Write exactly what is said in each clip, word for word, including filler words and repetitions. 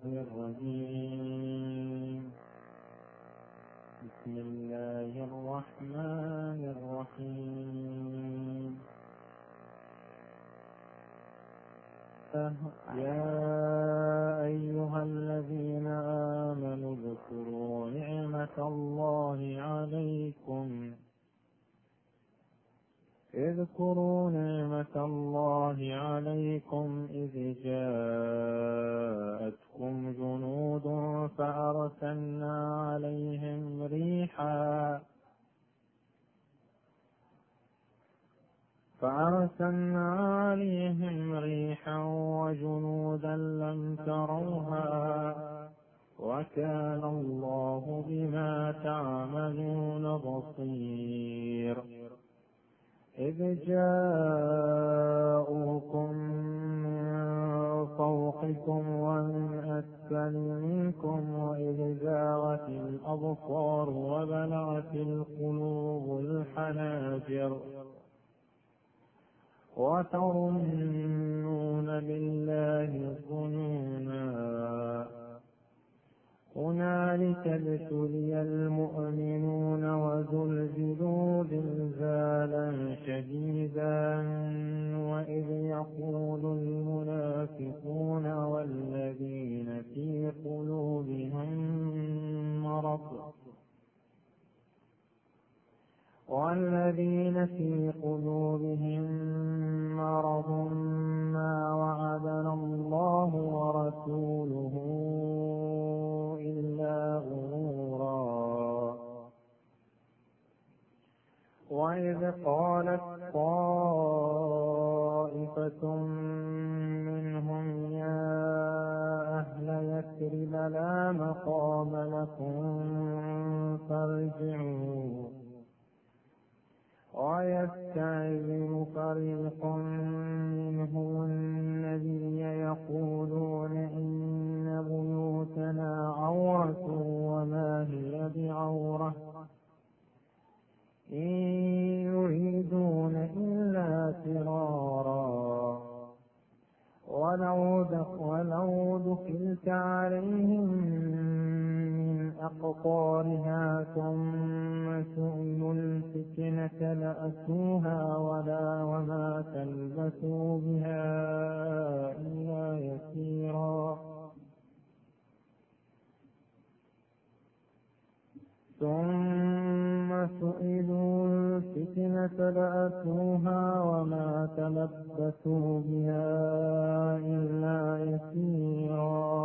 الرجيم. بسم الله الرحمن الرحيم. يا أيها الذين آمنوا اذكروا نعمة الله عليكم اذكروا نعمة الله عليكم إذ جاءتكم جنود فأرسلنا عليهم ريحا فأرسلنا عليهم ريحا وجنودا لم تروها وكان الله بما تعملون بصير. إذ جاءوكم من فوقكم ومن أسفل منكم وإذ زاغت الأبصار وبلغت القلوب الحناجر وتظنون بالله الظنونا. هنالك ابتلي المؤمنون وزلزلوا زلزالا شديدا. وإذ يقول المنافقون والذين في قلوبهم مرض والذين في قلوبهم مرض ما وعدنا الله ورسوله إلا غرورا. وإذ قالت طائفة منهم يا أهل يثرب لا مقام لكم فارجعوا. ويستأذن فريق منهم النبي يقولون إن بيوتنا عورة وما هي بعورة إن يريدون إلا فرارا. ولو دخلت عليهم من أقطارها ثم سئلوا الفتنة لأتوها ولا وما تلبثوا بها إلا يسيرا. ثم سئلوا الفتنة لأتوها وما تلبثوا بها إلا يسيرا.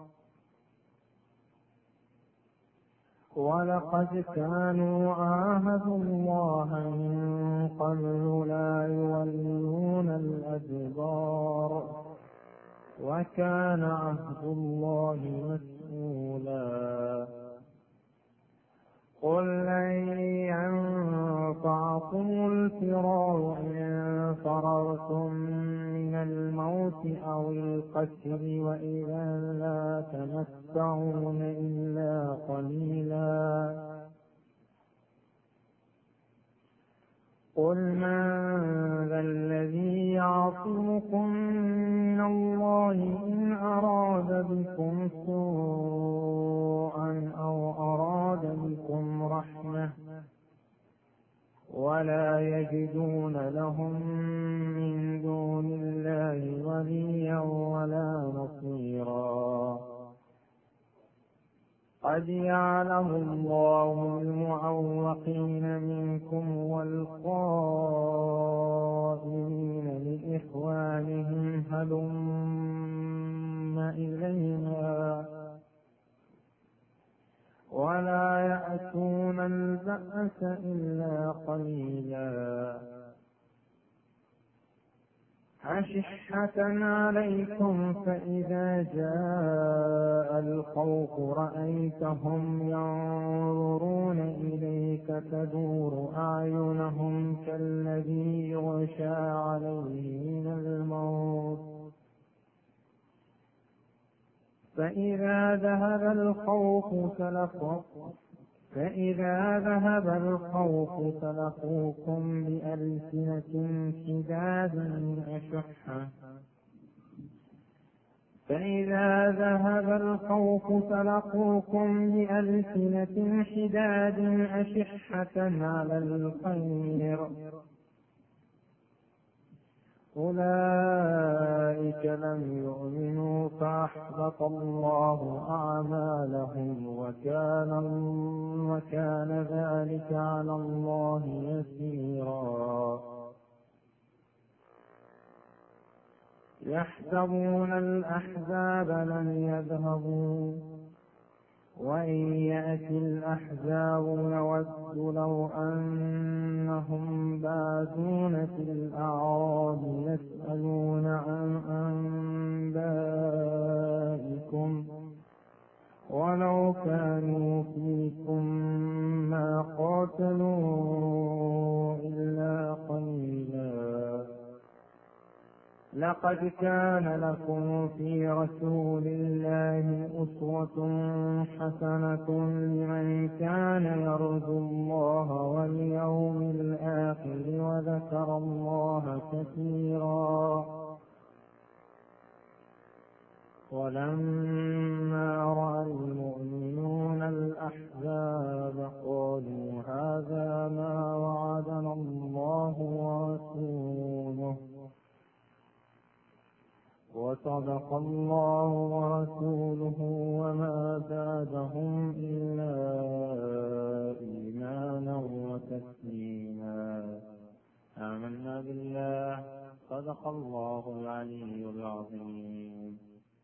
ولقد كانوا عاهدوا الله من قبل لا يولون الأدبار وكان عهد الله مسؤولا. قل لن ينفعكم الفرار إن فررتم من الموت أو القتل وإذا لا تمتعون إلا قليلا. قل من ذا الذي يعصمكم من الله إن أراد بكم سوءا أو أراد بكم رحمة ولا يجدون لهم من دون الله وليا ولا نصيرا. قد يعلم الله المعوقين منكم والقائلين لإخوانهم هلم إلينا ولا يأتون البأس إلا قليلا. أشحة عليكم فإذا جاء الخوف رأيتهم ينظرون إليك تدور أعينهم كالذي يغشى عليه من الموت فإذا ذهب الخوف سلقوا فإذا ذهب الخوف سلقوكم بألسنة حداد أشحة فإذا ذهب الخوف سلقوكم بألسنة حداد أشحة على الخير أولئك لم يؤمنوا فأحبط الله أعمالهم وكان, وكان ذلك على الله يسيرا. يحسبون الأحزاب لم يذهبوا وإن يأتي الأحزاب يود لو أنهم بادون في الأعراب يسألون عن أنبائكم ولو كانوا فيكم ما قاتلوا إلا قليلا. لقد كان لكم في رسول الله أسوة حسنة لمن كان يرجو الله واليوم الآخر وذكر الله كثيرا. ولما رأى المؤمنون الأحزاب قالوا هذا ما وعدنا الله ورسوله وصدق الله ورسوله وما زادهم إلا إيمانا وتسليما. آمنا بالله. صدق الله العلي العظيم.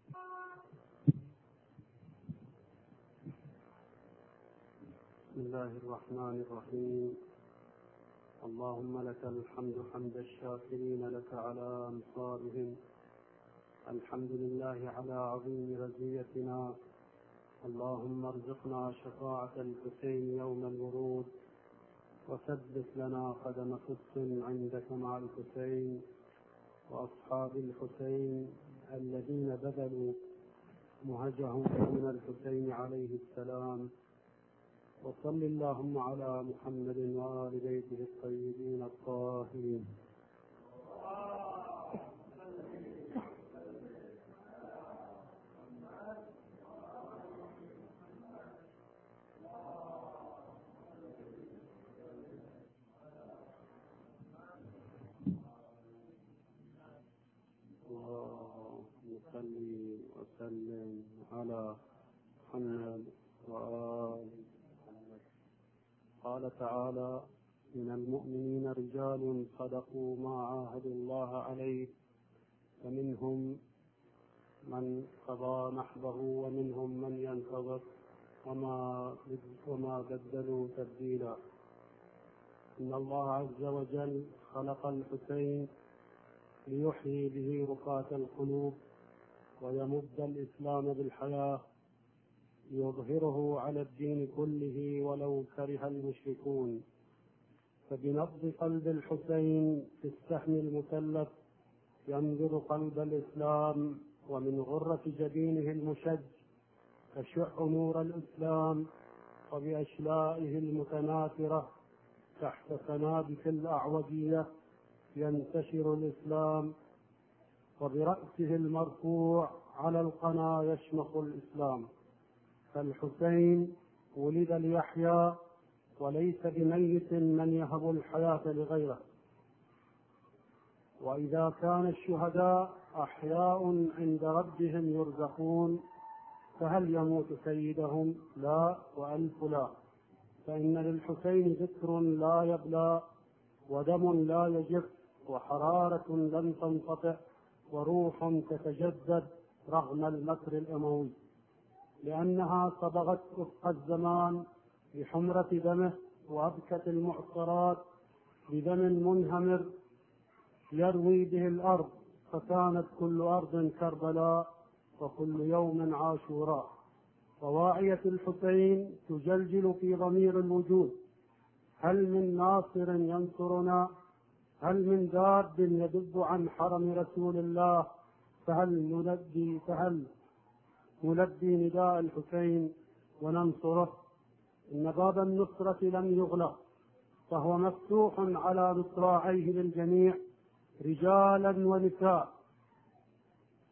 بسم الله الرحمن الرحيم. اللهم لك الحمد حمد الشاكرين لك على أمصارهم. الحمد لله على عظيم رزيتنا. اللهم ارزقنا شفاعة الحسين يوم الورود وثبت لنا قدم صدق عندك مع الحسين وأصحاب الحسين الذين بذلوا مهجهم من الحسين عليه السلام. وصل اللهم على محمد وآل بيته الطيبين الطاهرين. صلي وسلم على محمد وآل محمد. قال تعالى: من المؤمنين رجال صدقوا ما عاهدوا الله عليه فمنهم من قضى نحبه ومنهم من ينتظر وما وما بدلوا تبديلا. إن الله عز وجل خلق الحسين ليحيي به رفاة القلوب ويمد الإسلام بالحياة ليظهره على الدين كله ولو كره المشركون. فبنبض قلب الحسين في السهم المثلث ينظر قلب الإسلام، ومن غرة جبينه المشج تشع نور الإسلام، وبأشلائه المتناثرة تحت سنابك الأعوجية ينتشر الإسلام، وبرأسه المرفوع على القنا يشمخ الإسلام. فالحسين ولد ليحيا وليس بميت من يهب الحياة لغيره. وإذا كان الشهداء أحياء عند ربهم يرزقون فهل يموت سيدهم؟ لا وألف لا. فإن للحسين ذكر لا يبلى ودم لا يجف وحرارة لن تنقطع وروح تتجدد رغم المكر الأموي، لأنها صبغت أفق الزمان بحمرة دمه وأبكت المعصرات بدم منهمر يروي به الأرض، فكانت كل أرض كربلاء وكل يوم عاشوراء. فواعية الحسين تجلجل في ضمير الوجود: هل من ناصر ينصرنا؟ هل من داب يدب عن حرم رسول الله؟ فهل نلبي فهل نلبي نداء الحسين وننصره؟ إن باب النصرة لم يغلق، فهو مفتوح على مصراعيه للجميع رجالا ونساء.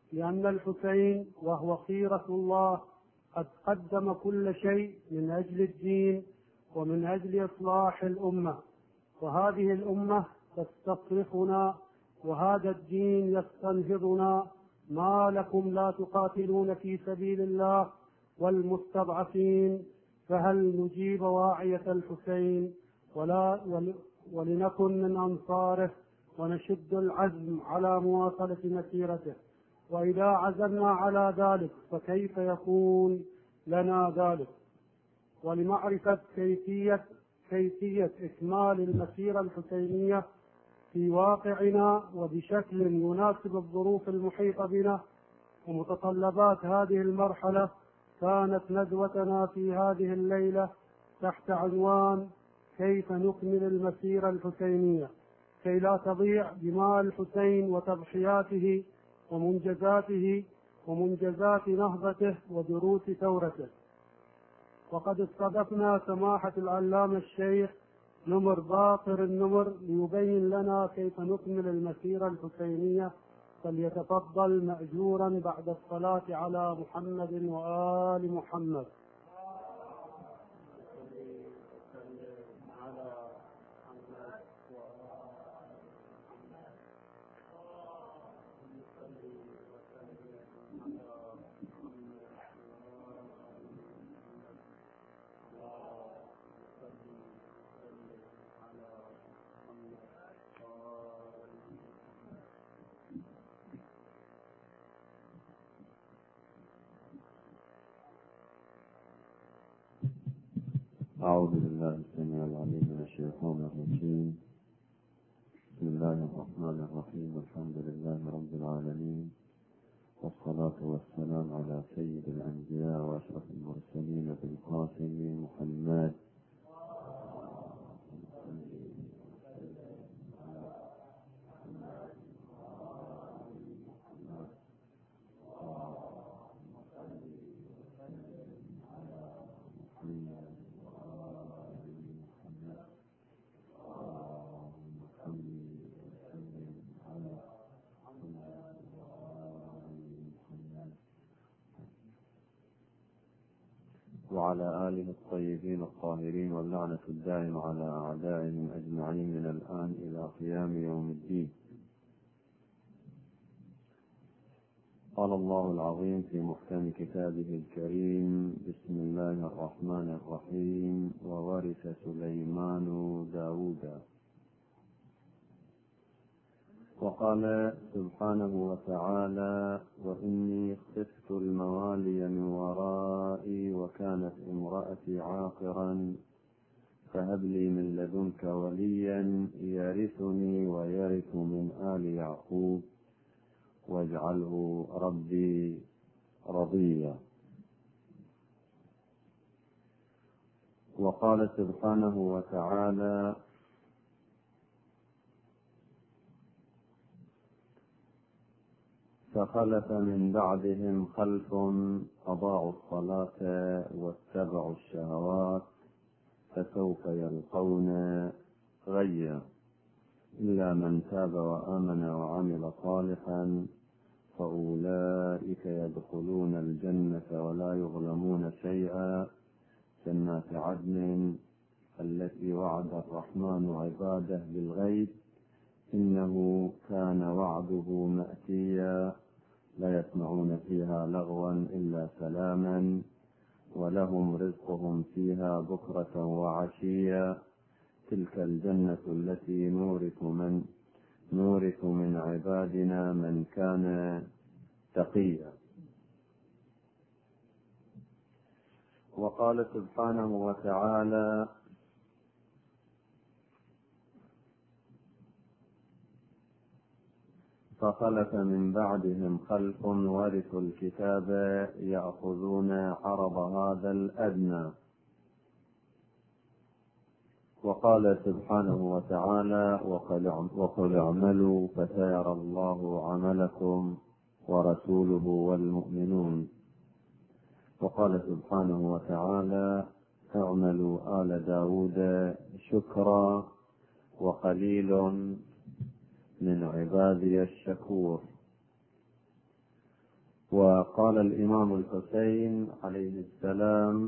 لأن الحسين وهو خيرة الله قد قدم كل شيء من أجل الدين ومن أجل إصلاح الأمة، وهذه الأمة تستصرخنا وهذا الدين يستنهضنا: ما لكم لا تقاتلون في سبيل الله والمستضعفين؟ فهل نجيب واعية الحسين ولا ولنكن من أنصاره ونشد العزم على مواصلة مسيرته؟ وإذا عزمنا على ذلك فكيف يكون لنا ذلك؟ ولمعرفة كيفية كيفية إكمال المسيرة الحسينية في واقعنا وبشكل يناسب الظروف المحيطة بنا ومتطلبات هذه المرحلة، كانت ندوتنا في هذه الليلة تحت عنوان: كيف نكمل المسيرة الحسينية كي لا تضيع دماء الحسين وتضحياته ومنجزاته ومنجزات نهضته ودروس ثورته. وقد استضفنا سماحة العلامة الشيخ نمر باقر النمر ليبين لنا كيف نكمل المسيرة الحسينية، فليتفضل مأجورا بعد الصلاة على محمد وآل محمد. أعوذ بالله السميع العليم من الشيطان الرجيم. بسم الله الرحمن الرحيم. الحمد لله رب العالمين، والصلاة والسلام على سيد الأنبياء وأشرف المرسلين بالقاسم محمد. وعلى آله الطيبين الطاهرين، واللعنة الدائمة على أعدائهم أجمعين من الآن إلى قيام يوم الدين. قال الله العظيم في محكم كتابه الكريم: بسم الله الرحمن الرحيم. وورث سليمان داود. وقال سبحانه وتعالى: وإني خفت الموالي من ورائي وكانت امرأتي عاقرا فهب لي من لدنك وليا يرثني ويرث من آل يعقوب واجعله ربي رضيا. وقال سبحانه وتعالى: فخلف من بعدهم خلف أضاعوا الصلاة واتبعوا الشهوات فسوف يلقون غيا إلا من تاب وآمن وعمل صالحا فأولئك يدخلون الجنة ولا يظلمون شيئا جنات عدن التي وعد الرحمن عباده بالغيب إنه كان وعده مأتيا لا يسمعون فيها لغوا إلا سلاما ولهم رزقهم فيها بكرة وعشيا تلك الجنة التي نورث من نورث من عبادنا من كان تقيا. وقال سبحانه وتعالى: فخلف من بعدهم خلف ورثوا الكتاب يأخذون عرض هذا الأدنى. وقال سبحانه وتعالى: وقل اعملوا فسيرى الله عملكم ورسوله والمؤمنون. وقال سبحانه وتعالى: اعملوا آل داود شكرا وقليل من عبادي الشكور. وقال الإمام الحسين عليه السلام: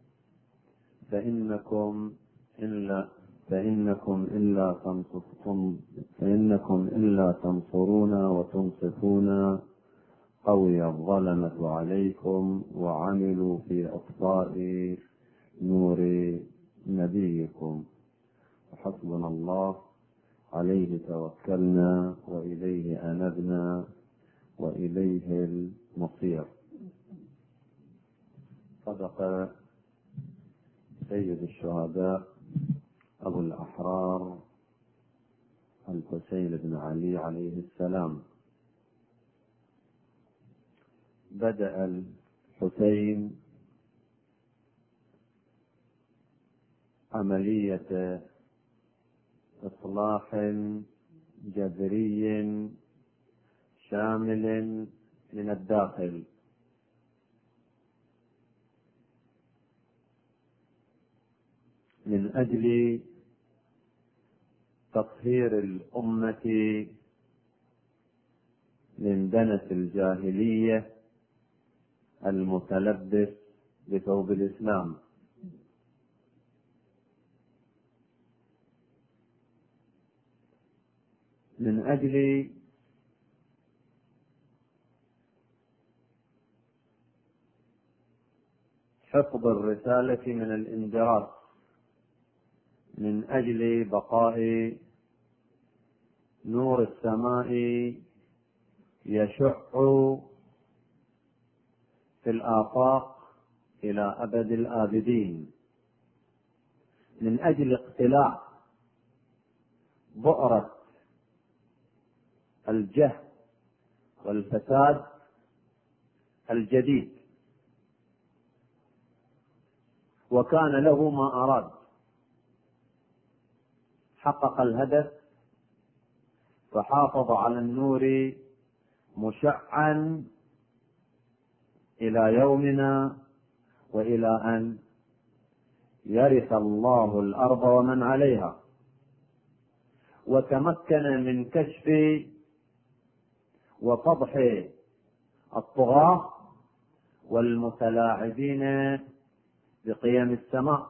فإنكم إلا فإنكم إلا تنصفون فإنكم إلا تنصرون وتنصفون قوي الظلمة عليكم وعملوا في إطفاء نور نبيكم. وحسبنا الله، عليه توكلنا وإليه أنبنا وإليه المصير. صدق سيد الشهداء أبو الأحرار الحسين بن علي عليه السلام. بدأ الحسين عملية إصلاح جذري شامل من الداخل، من أجل تطهير الأمة من دنس الجاهلية المتلبس بثوب الإسلام. من أجل حفظ الرسالة من الاندراس، من أجل بقاء نور السماء يشع في الآفاق إلى أبد الآبدين، من أجل اقتلاع بؤرة الجهل والفساد الجديد. وكان له ما أراد، حقق الهدف، فحافظ على النور مشعا إلى يومنا وإلى أن يرث الله الأرض ومن عليها. وتمكن من كشف وفضح الطغاة والمتلاعبين بقيم السماء،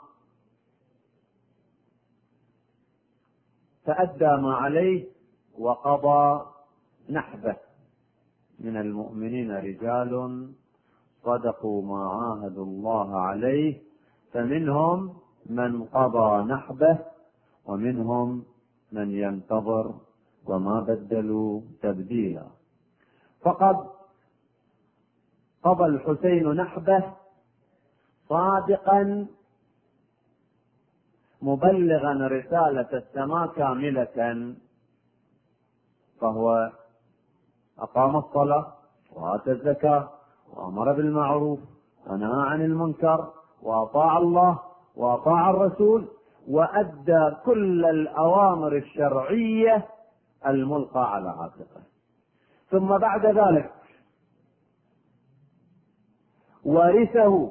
فأدى ما عليه وقضى نحبه. من المؤمنين رجال صدقوا ما عاهدوا الله عليه، فمنهم من قضى نحبه ومنهم من ينتظر وما بدلوا تبديلا. فقد قضى الحسين نحبه صادقا مبلغا رسالة السماء كاملة، فهو أقام الصلاة وآتى الزكاة وأمر بالمعروف ونهى عن المنكر وأطاع الله وأطاع الرسول، وأدى كل الأوامر الشرعية الملقى على عاتقه. ثم بعد ذلك ورثه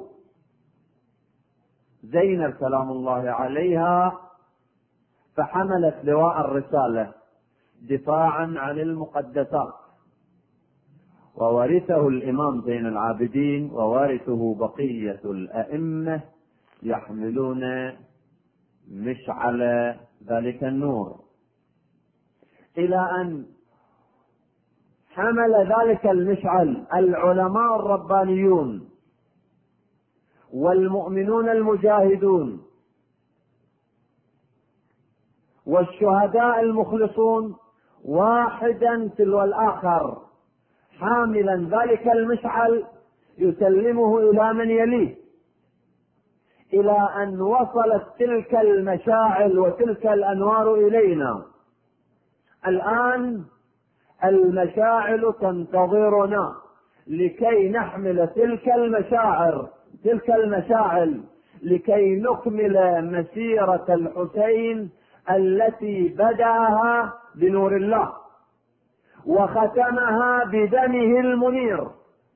زينب سلام الله عليها، فحملت لواء الرسالة دفاعا عن المقدسات. وورثه الإمام زين العابدين، وورثه بقية الأئمة يحملون مشعل ذلك النور، إلى أن حمل ذلك المشعل العلماء الربانيون والمؤمنون المجاهدون والشهداء المخلصون، واحدا تلو الآخر، حاملا ذلك المشعل يسلمه إلى من يليه، إلى أن وصلت تلك المشاعل وتلك الأنوار إلينا. الآن المشاعل تنتظرنا لكي نحمل تلك المشاعر تلك المشاعل لكي نكمل مسيرة الحسين التي بدأها بنور الله وختمها بدمه المنير.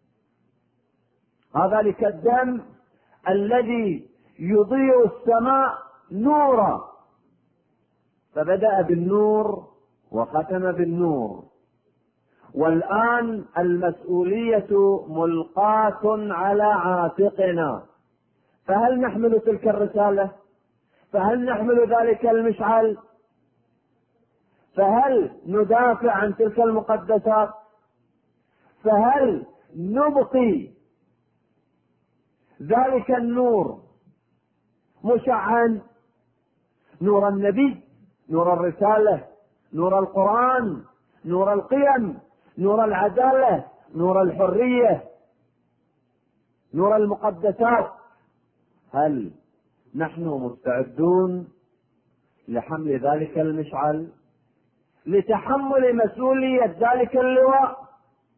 ذلك الدم الذي يضيء السماء نورا، فبدأ بالنور وختم بالنور، والآن المسؤولية ملقاة على عاتقنا، فهل نحمل تلك الرسالة؟ فهل نحمل ذلك المشعل؟ فهل ندافع عن تلك المقدسات؟ فهل نبقي ذلك النور مشعا، نور النبي، نور الرسالة، نور القرآن، نور القيم، نور العدالة، نور الحرية، نور المقدسات؟ هل نحن مستعدون لحمل ذلك المشعل، لتحمل مسؤولية ذلك اللواء؟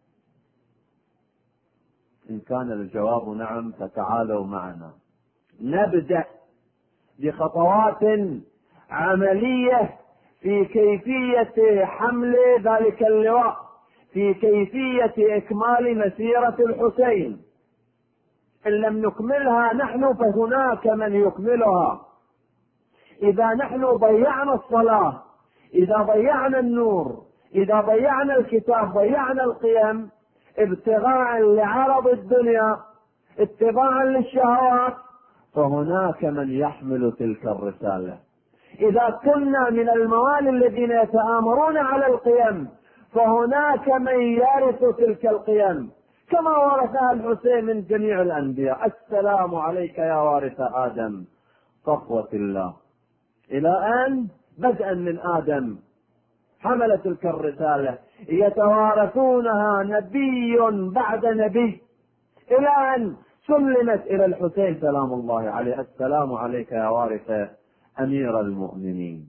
إن كان الجواب نعم فتعالوا معنا نبدأ بخطوات عملية في كيفية حمل ذلك اللواء، في كيفية إكمال مسيرة الحسين. إن لم نكملها نحن فهناك من يكملها. إذا نحن ضيعنا الصلاة، إذا ضيعنا النور، إذا ضيعنا الكتاب، ضيعنا القيم ابتغاء لعرض الدنيا، اتباعا للشهوات، فهناك من يحمل تلك الرسالة. إذا كنا من الموالي الذين يتآمرون على القيم، فهناك من يرث تلك القيم كما ورثها الحسين من جميع الأنبياء. السلام عليك يا وارث آدم صفوة الله، إلى أن بدءا من آدم حمل تلك الرسالة يتوارثونها نبي بعد نبي، إلى أن سلمت إلى الحسين سلام الله عليه. السلام عليك يا وارث أمير المؤمنين،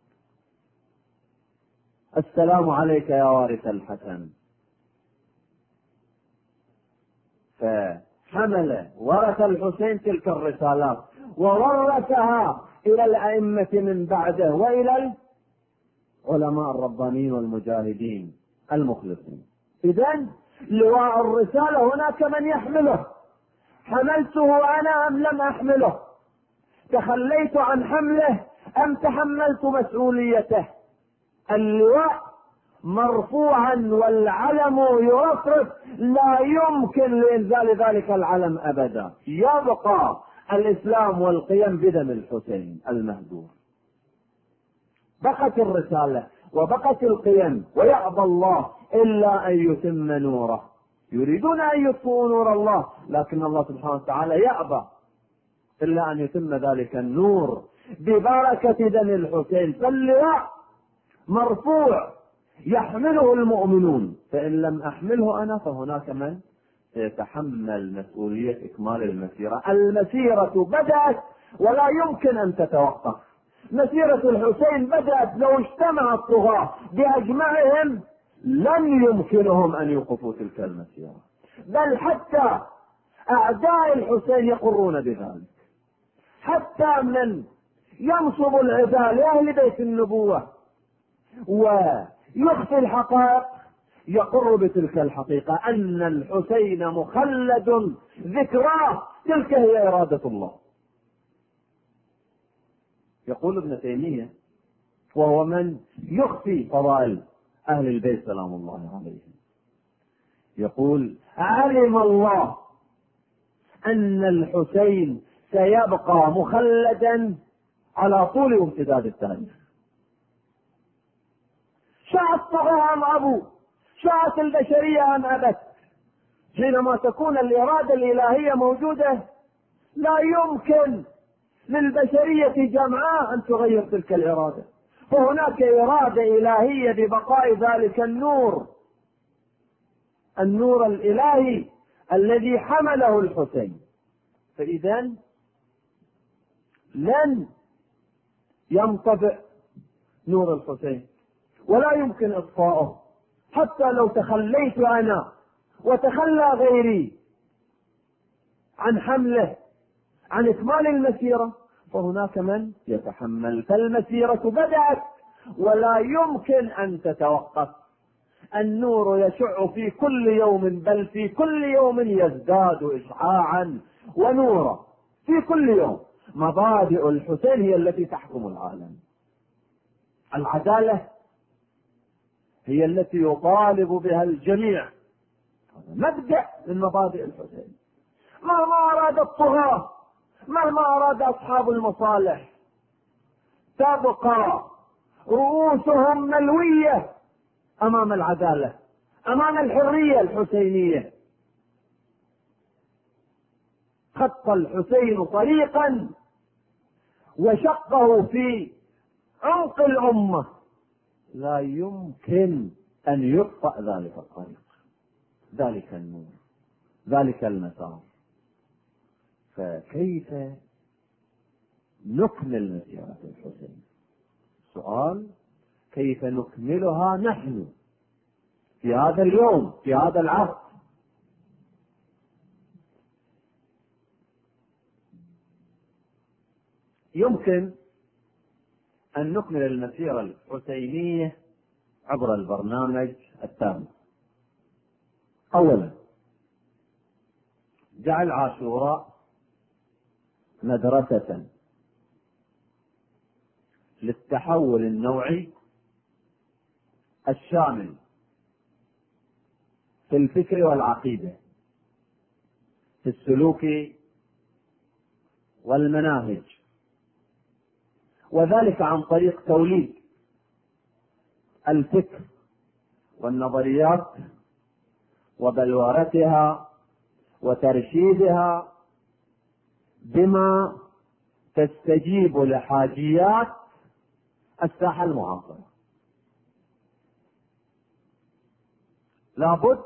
السلام عليك يا وارث الحسن. فحمل ورث الحسين تلك الرسالات وورثها إلى الأئمة من بعده وإلى العلماء الربانيين والمجاهدين المخلصين. إذن لواء الرسالة هناك من يحمله. حملته أنا أم لم أحمله؟ تخليت عن حمله أم تحملت مسؤوليته؟ اللواء مرفوعا والعلم يرفرف، لا يمكن لإنزال ذلك العلم أبدا. يبقى الإسلام والقيم بدم الحسين المهدور. بقت الرسالة وبقت القيم، ويأبى الله إلا أن يتم نوره. يريدون أن يطفئوا نور الله، لكن الله سبحانه وتعالى يأبى إلا أن يتم ذلك النور ببركة دم الحسين. فاللواء مرفوع يحمله المؤمنون، فإن لم أحمله أنا فهناك من سيتحمل مسؤولية إكمال المسيرة. المسيرة بدأت ولا يمكن أن تتوقف. مسيرة الحسين بدأت، لو اجتمع الطغاة بأجمعهم لن يمكنهم أن يوقفوا تلك المسيرة، بل حتى أعداء الحسين يقرون بذلك. حتى من ينصب العداء لأهل بيت النبوة ويخفي الحقائق يقر بتلك الحقيقة أن الحسين مخلد ذكراه، تلك هي إرادة الله. يقول ابن تيمية وهو من يخفي فضائل أهل البيت سلام الله عليهم، يقول: علم الله أن الحسين سيبقى مخلدا على طول وامتداد التاريخ. شاءت الطغاة أم أبوا، شاءت البشرية أم أبت، حينما تكون الإرادة الإلهية موجودة لا يمكن للبشرية جمعاء أن تغير تلك الإرادة. فهناك إرادة إلهية ببقاء ذلك النور، النور الإلهي الذي حمله الحسين. فإذن لن ينطفئ نور الحسين ولا يمكن إطفاؤه، حتى لو تخليت أنا وتخلى غيري عن حمله، عن إكمال المسيرة، فهناك من يتحمل. فالمسيرة بدأت ولا يمكن أن تتوقف. النور يشع في كل يوم، بل في كل يوم يزداد إشعاعا ونورا، في كل يوم. مبادئ الحسين هي التي تحكم العالم. العدالة هي التي يطالب بها الجميع. مبدأ من مبادئ الحسين. مهما أراد الطغاة، مهما أراد أصحاب المصالح، تبقى رؤوسهم ملوية أمام العدالة، أمام الحرية الحسينية. خط الحسين طريقا وشقه في عمق الأمة، لا يمكن أن يخطأ ذلك الطريق، ذلك النور، ذلك المسار. فكيف نكمل مسيرة الحسين؟ سؤال كيف نكملها نحن في هذا اليوم، في هذا العصر؟ يمكن أن نكمل المسيرة الحسينية عبر البرنامج التالي. أولا، جعل عاشوراء مدرسة للتحول النوعي الشامل في الفكر والعقيدة، في السلوك والمناهج، وذلك عن طريق توليد الفكر والنظريات وبلورتها وترشيدها بما تستجيب لحاجيات الساحة المعاصرة. لابد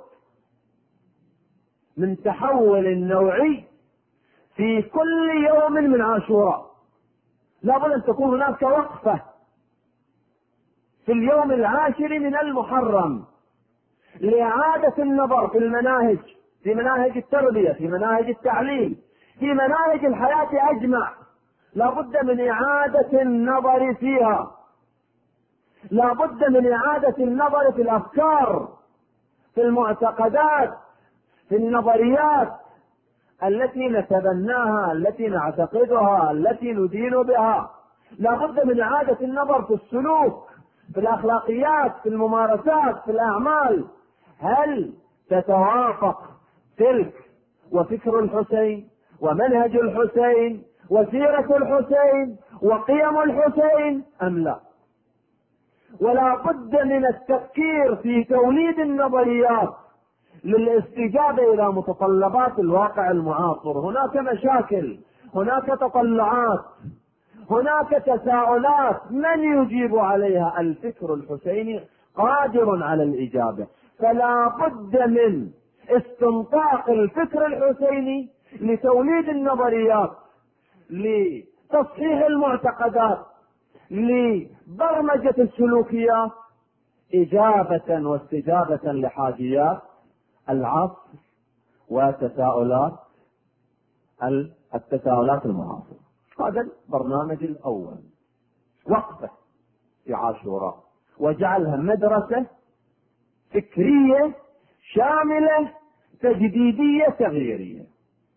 من تحول نوعي في كل يوم من عاشوراء. لابد أن تكون هناك وقفة في اليوم العاشر من المحرم لإعادة النظر في المناهج، في مناهج التربية، في مناهج التعليم، في مناهج الحياة أجمع. لابد من إعادة النظر فيها، لابد من إعادة النظر في الأفكار، في المعتقدات، في النظريات التي نتبناها، التي نعتقدها، التي ندين بها. لابد من إعادة النظر في السلوك، في الأخلاقيات، في الممارسات، في الأعمال. هل تتوافق تلك وفكر الحسين ومنهج الحسين وسيرة الحسين وقيم الحسين أم لا؟ ولا بد من التفكير في توليد النظريات للاستجابة إلى متطلبات الواقع المعاصر. هناك مشاكل، هناك تطلعات، هناك تساؤلات، من يجيب عليها؟ الفكر الحسيني قادر على الإجابة. فلا بد من استنطاق الفكر الحسيني لتوليد النظريات، لتصحيح المعتقدات، لبرمجة السلوكيات، إجابة واستجابة لحاجيات العصر وتساؤلات التساؤلات المعاصرة. هذا البرنامج الأول، وقفة في عاشوراء وجعلها مدرسة فكرية شاملة تجديدية تغييرية،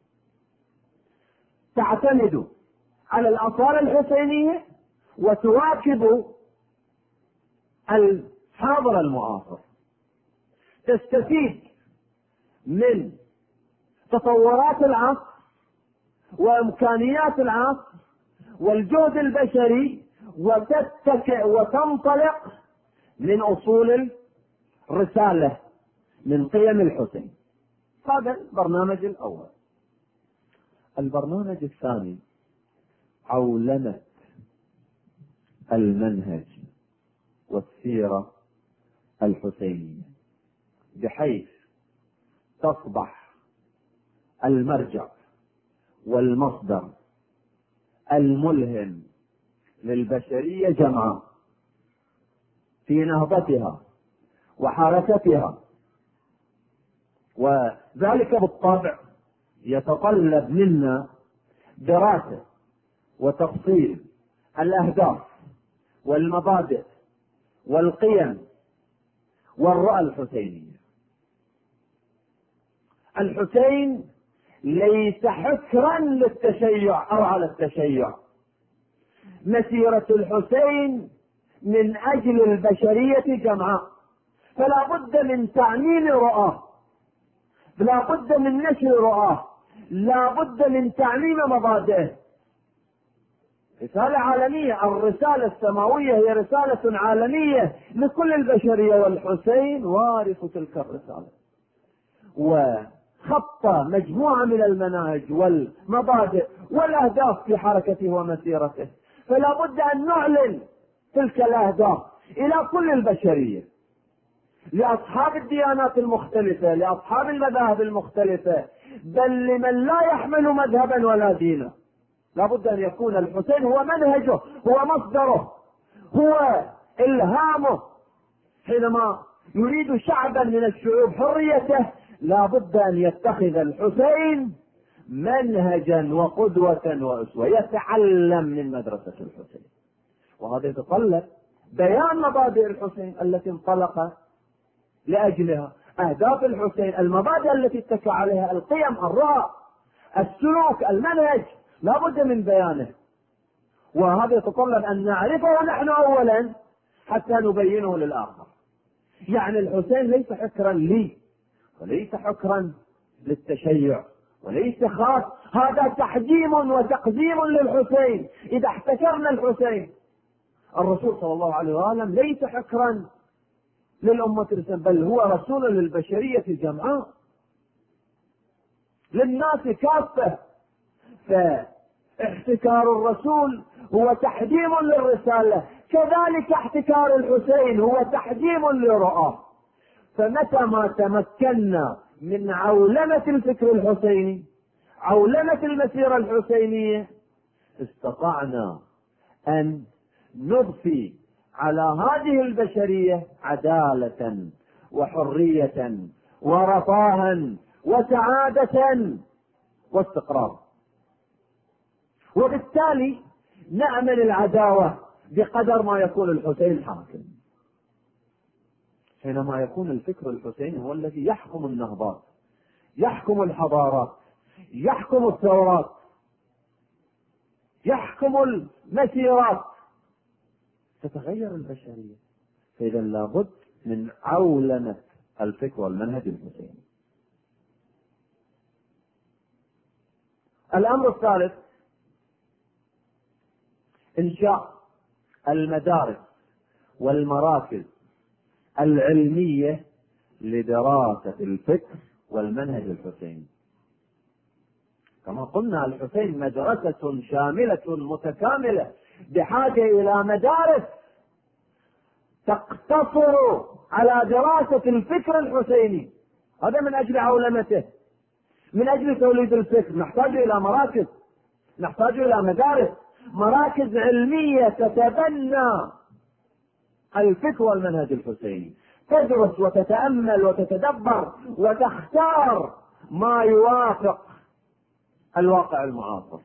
تعتمد على الأصالة الحسينية وتواكب الحاضر المعاصر، تستفيد من تطورات العصر وإمكانيات العصر والجهد البشري، وتتكئ وتنطلق من أصول الرسالة، من قيم الحسين. هذا البرنامج الأول. البرنامج الثاني، عولمة المنهج والسيرة الحسينية، بحيث تصبح المرجع والمصدر الملهم للبشرية جمعاء في نهضتها وحركتها. وذلك بالطبع يتطلب منا دراسة وتفصيل الأهداف والمبادئ والقيم والرؤى الحسينية. الحسين ليس حكرا للتشيع أو على التشيع. مسيرة الحسين من أجل البشرية جمعاء، فلا بد من تعميم رؤاه، لا بد من نشر رؤاه، لا بد من تعميم مبادئه. رسالة عالمية، الرسالة السماوية هي رسالة عالمية لكل البشرية، والحسين وارث تلك الرسالة، وخط مجموعة من المناهج والمبادئ والأهداف في حركته ومسيرته. فلا بد أن نعلن تلك الأهداف إلى كل البشرية، لأصحاب الديانات المختلفة، لأصحاب المذاهب المختلفة، بل لمن لا يحمل مذهبا ولا دينا. لا بد أن يكون الحسين هو منهجه، هو مصدره، هو إلهامه. حينما يريد شعبا من الشعوب حريته لا بد أن يتخذ الحسين منهجا وقدوة وأسوة، يتعلم من مدرسة الحسين. وهذا يتطلب بيان مبادئ الحسين التي انطلق لأجلها، أهداف الحسين، المبادئ التي اتكى عليها، القيم، الرؤى، السلوك، المنهج، لا بد من بيانه. وهذا يتطلب أن نعرفه نحن أولا حتى نبينه للآخر. يعني الحسين ليس حكرا لي، وليس حكرا للتشيع، وليس خاص، هذا تحجيم وتقديم للحسين. إذا احتكرنا الحسين، الرسول صلى الله عليه وسلم ليس حكرا للأمة الإسلام، بل هو رسول للبشرية جمعاء، للناس كافة. فاحتكار الرسول هو تحجيم للرسالة، كذلك احتكار الحسين هو تحجيم لرؤاه. فمتى ما تمكنا من عولمة الفكر الحسيني، عولمة المسيرة الحسينية، استطعنا أن نضفي على هذه البشرية عدالة وحرية ورفاها وسعادة واستقرار. وبالتالي نعمل العداوة بقدر ما يكون الحسين حاكم. حينما يكون الفكر الحسيني هو الذي يحكم النهضات، يحكم الحضارات، يحكم الثورات، يحكم المسيرات، تتغير البشرية. فإذا لابد من عولمة الفكر والمنهج الحسيني. الأمر الثالث إنشاء المدارس والمراكز العلمية لدراسة الفكر والمنهج الحسيني. كما قلنا الحسين مدرسة شاملة متكاملة، بحاجة إلى مدارس تقتصر على دراسة الفكر الحسيني. هذا من أجل عولمته، من أجل توليد الفكر نحتاج إلى مراكز، نحتاج إلى مدارس، مراكز علمية تتبنى الفكر والمنهج الحسيني، تدرس وتتأمل وتتدبر وتختار ما يوافق الواقع المعاصر،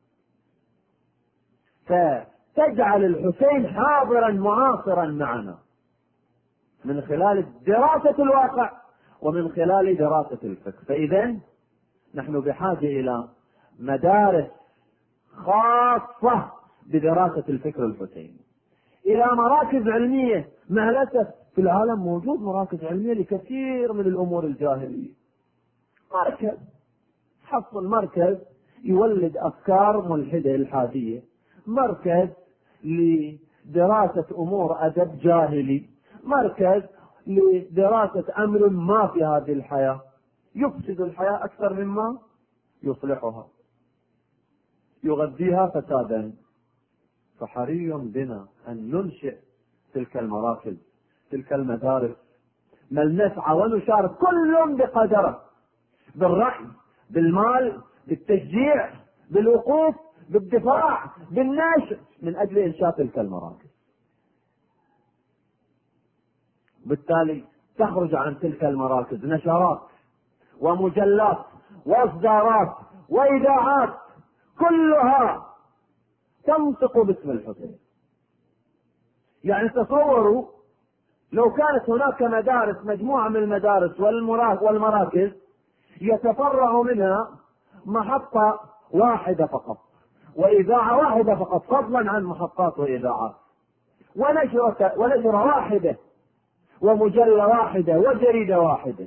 فتجعل الحسين حاضرا معاصرا معنا من خلال دراسة الواقع ومن خلال دراسة الفكر. فإذا نحن بحاجة إلى مدارس خاصة بدراسة الفكر الحسيني، إلى مراكز علمية. مع الأسف في العالم موجود مراكز علمية لكثير من الأمور الجاهلية. مركز حصل مركز يولد أفكار ملحدة إلحادية، مركز لدراسة أمور أدب جاهلي، مركز لدراسة أمر ما في هذه الحياة يفسد الحياة أكثر مما يصلحها، يغذيها فسادا. فحري بنا أن ننشئ تلك المراكز، تلك المدارس، بل نسعى ونشارك كل بقدره، بالرأي، بالمال، بالتشجيع، بالوقوف، بالدفاع، بالنشر، من أجل إنشاء تلك المراكز. بالتالي تخرج عن تلك المراكز نشرات ومجلات وإصدارات وإذاعات كلها تنطق باسم الحسين. يعني تصوروا لو كانت هناك مدارس، مجموعة من المدارس والمراكز يتفرع منها محطة واحدة فقط وإذاعة واحدة فقط، فضلا عن محطات وإذاعات، ونشرة ونشرة واحدة ومجلة واحدة وجريدة واحدة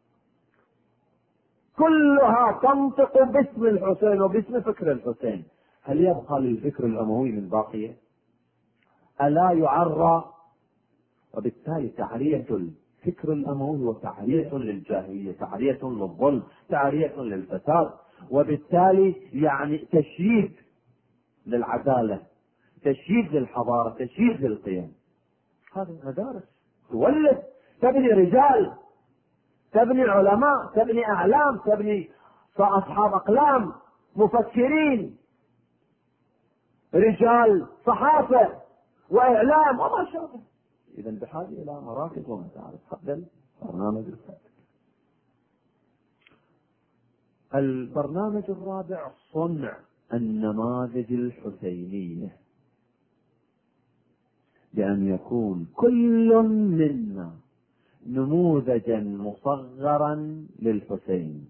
كلها تنطق باسم الحسين وباسم فكر الحسين. هل يبقى للفكر الأموي من باقية؟ ألا يعرى؟ وبالتالي تعرية الفكر الأموي وتعرية للجاهلية، تعرية للظلم، تعرية للفساد، وبالتالي يعني تشييد للعدالة، تشييد للحضارة، تشييد للقيم. هذه المدارس تولد، تبني رجال، تبني علماء، تبني أعلام، تبني أصحاب أقلام، مفكرين، رجال صحافة وإعلام وما شابه. إذا بحاجة إلى مراكز ومدارس. هذا البرنامج الثالث. البرنامج الرابع صنع النماذج الحسينية، بأن يكون كل منا نموذجا مصغرا للحسين،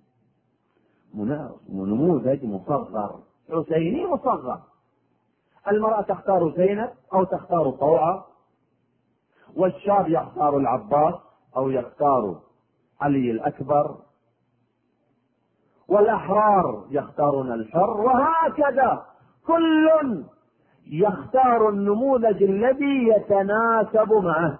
نموذج مصغر حسيني مصغر. المرأة تختار زينب أو تختار طوعة، والشاب يختار العباس أو يختار علي الأكبر، والأحرار يختارون الحر، وهكذا كل يختار النموذج الذي يتناسب معه،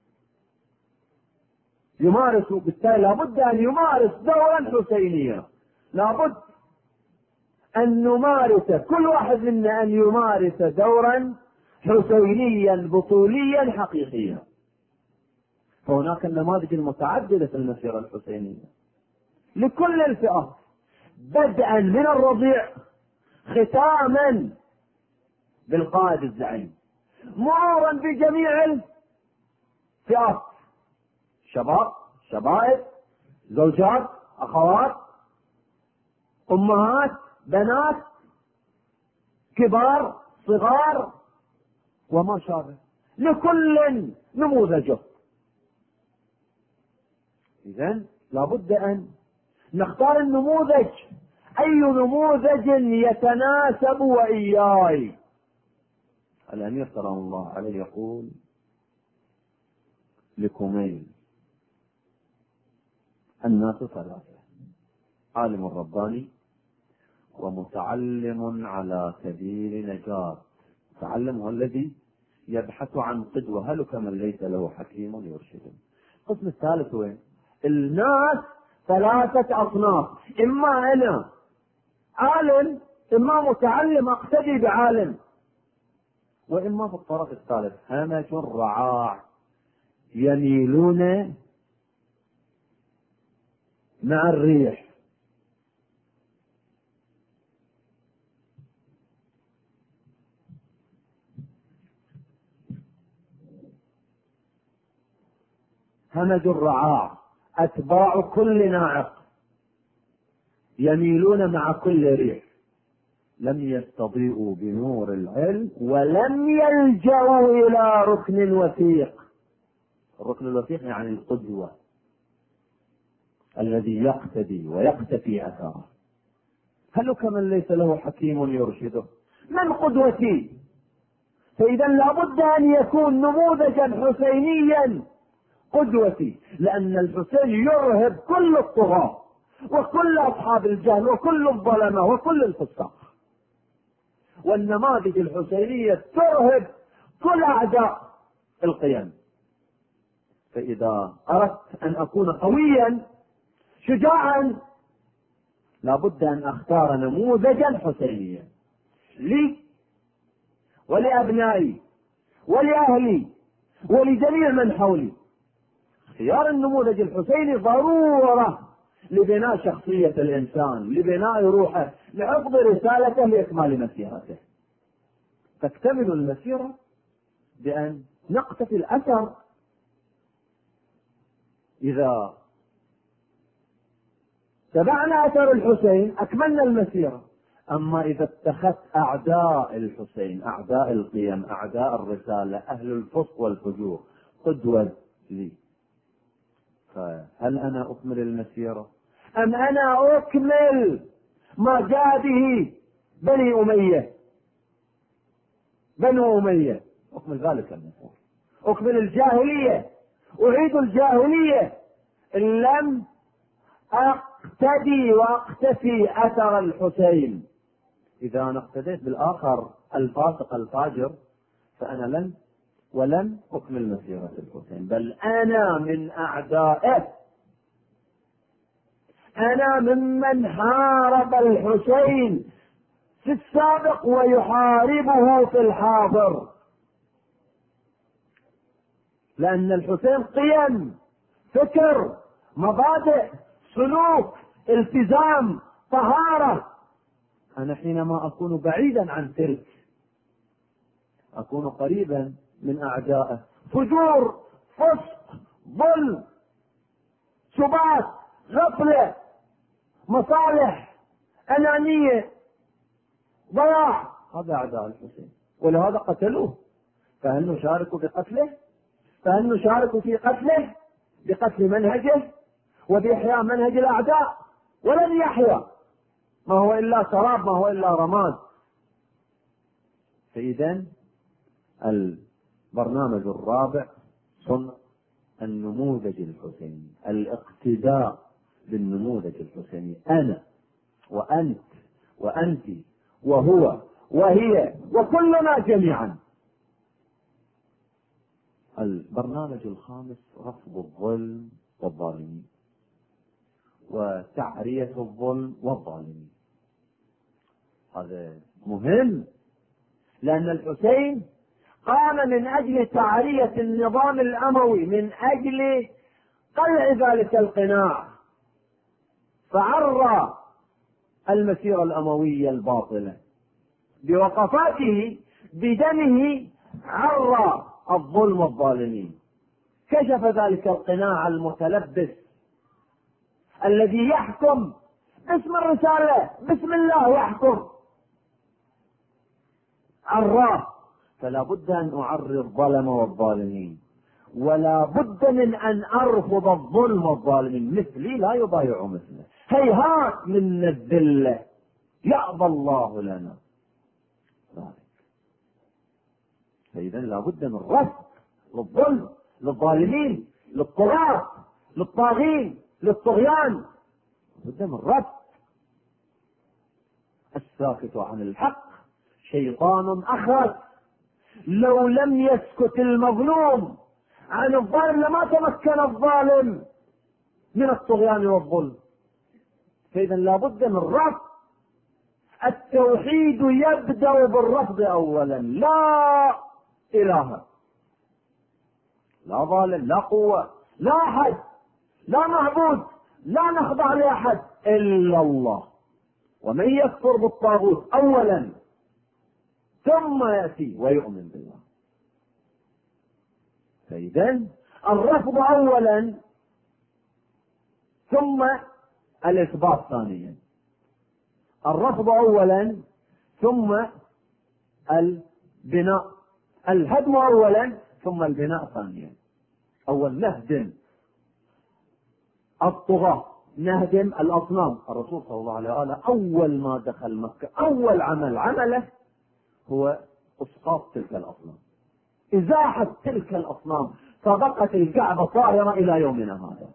يمارس. بالتالي لابد أن يمارس دورا حسينيا، لابد أن نمارس كل واحد منا أن يمارس دورا حسينيا بطوليا حقيقيا. فهناك النماذج المتعددة في المسيرة الحسينية لكل الفئات، بدءا من الرضيع ختاما بالقائد الزعيم، مرورا بجميع الفئات، شباب، شبائب، زوجات، أخوات، أمهات، بنات، كبار، صغار وما شابه، لكل نموذجه. إذن لابد أن نختار النموذج، أي نموذج يتناسب وإياي. الأمير سلام الله عليه يقول لكميل: الناس ثلاثة، عالم رباني، ومتعلم على سبيل نجاة. متعلم هو الذي يبحث عن قدوة، هلك من ليس له حكيم يرشده. القسم الثالث وين؟ الناس ثلاثة أصناف، إما أنا عالم، إما متعلم أقتدي بعالم، وإما في الطرف الثالث همج رعاع يميلون مع الريح. همج الرعاع أتباع كل ناعق يميلون مع كل ريح، لم يستضيئوا بنور العلم ولم يلجأوا إلى ركن وثيق. الركن الوثيق يعني القدوة الذي يقتدي ويقتفي أثاره. هلك من ليس له حكيم يرشده، من قدوتي؟ فإذا لابد أن يكون نموذجا حسينيا قدوتي، لأن الحسين يرهب كل الطغاة وكل أصحاب الجهل وكل الظلمة وكل الفساق، والنماذج الحسينية ترهب كل أعداء القيم. فإذا أردت أن أكون قويا شجاعا لابد أن أختار نموذجا حسينيا لي ولأبنائي ولأهلي ولجميع من حولي. اختيار النموذج الحسيني ضرورة لبناء شخصية الإنسان، لبناء روحه، لحفظ رسالته، لإكمال مسيرته. تكتمل المسيرة بأن نقتفي الأثر. إذا تبعنا أثر الحسين أكملنا المسيرة. أما إذا اتخذت أعداء الحسين، أعداء القيم، أعداء الرسالة، أهل الفسق والفجور قدوة لي، فهل أنا أكمل المسيرة أم أنا أكمل ما جاء به بني أمية بنو أمية؟ أكمل ذلك المسار، أكمل الجاهلية أعيد الجاهلية إن لم أقتدي وأقتفي أثر الحسين. إذا أنا اقتديت بالآخر الفاسق الفاجر فأنا لن ولن أكمل مسيرة الحسين، بل أنا من أعدائه، أنا ممن حارب الحسين في السابق ويحاربه في الحاضر، لأن الحسين قيم، فكر، مبادئ، سلوك، التزام، طهارة. أنا حينما أكون بعيدا عن تلك أكون قريبا من أعدائه، فجور، فسق، ظلم، شبهات، غفلة، مصالح، أنانية، ضياع، هذا أعداء الحسين، ولهذا قتلوه. فهل نشارك بقتله؟ فهل نشارك في قتله بقتل منهجه وبإحياء منهج الأعداء؟ ولن يحيا، ما هو إلا سراب، ما هو إلا رماد. فإذا البرنامج الرابع صنع النموذج الحسيني، الاقتداء بالنموذج الحسيني، أنا وأنت وأنت وهو وهي وكلنا جميعا. البرنامج الخامس رفض الظلم والظالمين وتعرية الظلم والظالمين. هذا مهم، لأن الحسين قام من أجل تعرية النظام الأموي، من أجل قلع ذلك القناع، فعرى المسيرة الأموية الباطلة بوقفاته، بدمه عرى الظلم والظالمين، كشف ذلك القناع المتلبس الذي يحكم باسم الرسالة، بسم الله يحكم، عراه. فلا بد أن أعري الظلم والظالمين، ولا بد من أن أرفض الظلم والظالمين. مثلي لا يضايع مثله، هيهات من الذلة يأبى الله لنا ذلك. فإذا لا بد من رفض للظلم، للظالمين، للطغاة، للطاغين، للطغيان، بد من رفض. الساكت عن الحق شيطان أخرس، لو لم يسكت المظلوم عن الظالم لما تمكن الظالم من الطغيان والظلم. فإذا لا بد من رفض. التوحيد يبدأ بالرفض أولا، لا إله، لا ظالم، لا قوة، لا أحد، لا معبود، لا نخضع لأحد إلا الله. ومن يكفر بالطاغوت أولا ثم يأتي ويؤمن بالله. فإذا الرفض أولا ثم الإثبات ثانيا، الرفض أولا ثم البناء، الهدم أولا ثم البناء ثانيا. أول نهدم الطغاة، نهدم الأصنام. الرسول صلى الله عليه وآله أول ما دخل مكة أول عمل عمله هو إسقاط تلك الأصنام، إزاحة تلك الأصنام، فبقت الكعبة طاهرة إلى يومنا هذا،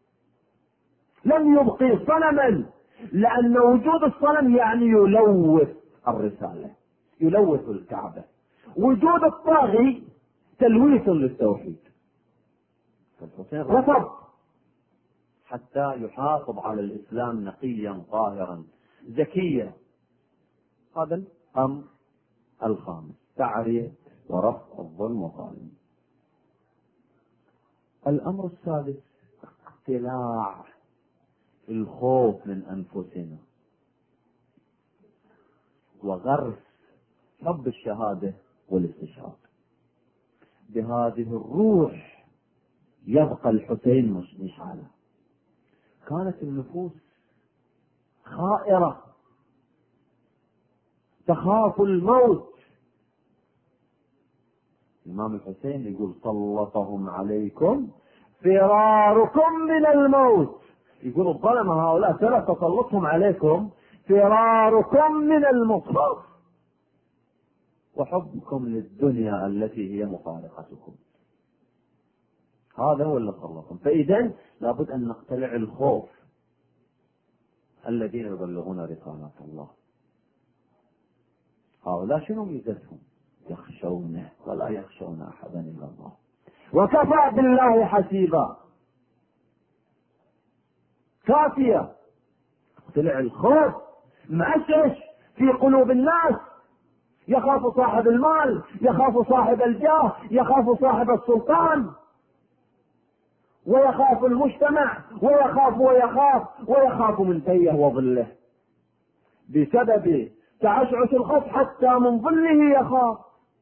لم يبقي صنما، لأن وجود الصنم يعني يلوث الرسالة، يلوث الكعبة. وجود الطاغي تلويث للتوحيد. فالحسين رفض حتى يحافظ على الإسلام نقيا طاهرا زكيا. هذا الأمر الخامس، تعرية ورفض الظلم والظالم. الأمر السادس اقتلاع الخوف من أنفسنا وغرس حب الشهادة والاستشهاد. بهذه الروح يبقى الحسين مشعلا. كانت النفوس خائرة تخاف الموت. الإمام الحسين يقول سلطهم عليكم فراركم من الموت. يقول الظلمة هؤلاء ترى تسلطهم عليكم فراركم من الموت وحبكم للدنيا التي هي مفارقتكم. هذا هو اللي خلقهم. فإذا لابد أن نقتلع الخوف الذين يبلغون رسالات الله. هؤلاء شنو ميزتهم؟ يخشونه ولا يخشون أحدا إلا الله، وكفى بالله حسيبا. كافية. اقتلع الخوف معشش في قلوب الناس. يخاف صاحب المال، يخاف صاحب الجاه، يخاف صاحب السلطان، ويخاف المجتمع، ويخاف ويخاف ويخاف من تيه وظله بسبب تعشعش الخوف، حتى من ظله يخاف.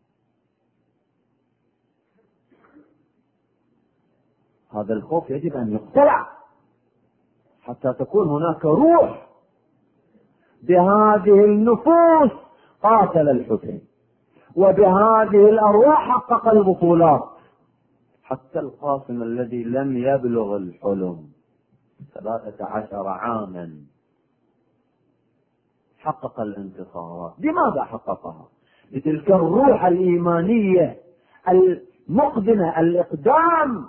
هذا الخوف يجب أن يقتلع حتى تكون هناك روح. بهذه النفوس قاتل الحسين، وبهذه الأرواح حقق البطولات. حتى القاسم الذي لم يبلغ الحلم ثلاثة عشر عاما حقق الانتصارات. بماذا حققها؟ بتلك الروح الإيمانية المقدمة، الإقدام.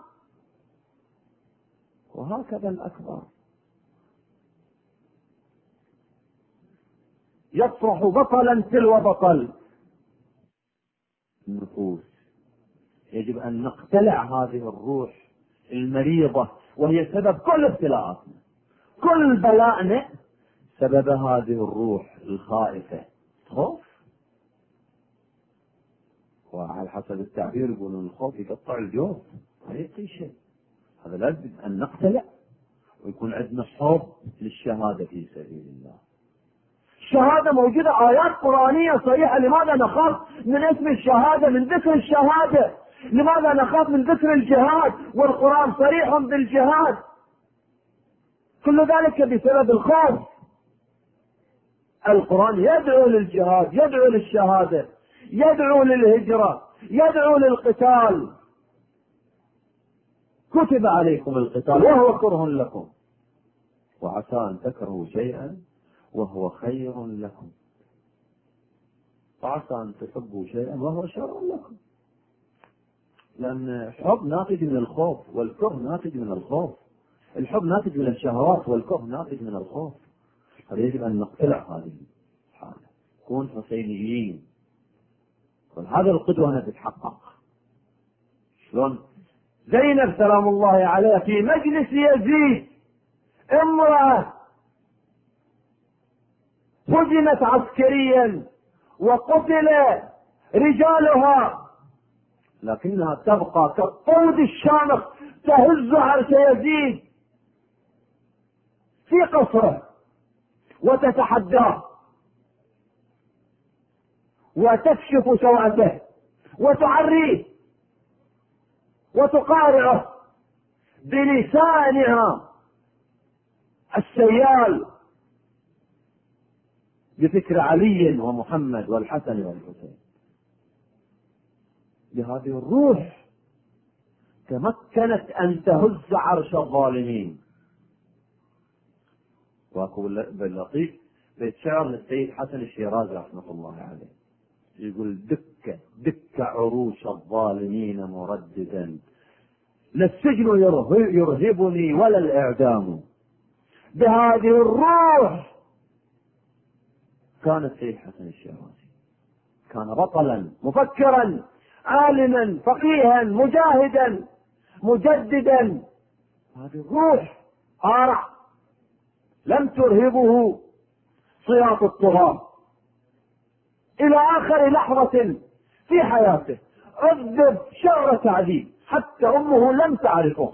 وهكذا الأكبر يصرح بطلا تلو بطل. النفوس يجب أن نقتلع هذه الروح المريضة، وهي سبب كل ابتلاءاتنا، كل بلائنا سبب هذه الروح الخائفة. خوف، وعلى حسب التعبير يقولون الخوف يقطع الجوف، ما يعطي شيء. هذا لازم أن نقتلع، ويكون عندنا حب للشهادة في سبيل الله. الشهادة موجودة آيات قرآنية صريحة. لماذا نخاف من اسم الشهادة، من ذكر الشهادة؟ لماذا نخاف من ذكر الجهاد؟ والقرآن صريح بالجهاد. كل ذلك بسبب الخوف. القرآن يدعو للجهاد، يدعو للشهادة، يدعو للهجرة، يدعو للقتال. كتب عليكم القتال وهو كره لكم، وعسى أن تكرهوا شيئا وهو خير لكم، وعسى أن تحبوا شيئا وهو شر لكم. لأن الحب ناتج من الخوف، والكره ناتج من الخوف. الحب ناتج من الشهوات، والكره ناتج من الخوف. فيجب أن نقتلع هذه الحالة، نكون حسينيين. وهذا القدوة تتحقق. شلون؟ زينب سلام الله عليها في مجلس يزيد، امرأة هزمت عسكريا وقتل رجالها، لكنها تبقى كالطود الشامخ تهز عرش يزيد في قصره وتتحداه وتكشف سوءته وتعريه وتقارعه بلسانها السيال بذكر علي ومحمد والحسن والحسين. بهذه الروح تمكنت أن تهز عرش الظالمين. وأقول باللطيف بيت شعر للسيد حسن الشيرازي رحمة الله عليه، يقول: دك دك عروش الظالمين مرددا، لا السجن يرهبني ولا الإعدام. بهذه الروح كان السيد حسن الشيرازي، كان بطلا مفكرا عالما فقيها مجاهدا مجددا. هذه الروح آرع لم ترهبه صياط الطغاة إلى آخر لحظة في حياته. عذب شر تعذيب، حتى أمه لم تعرفه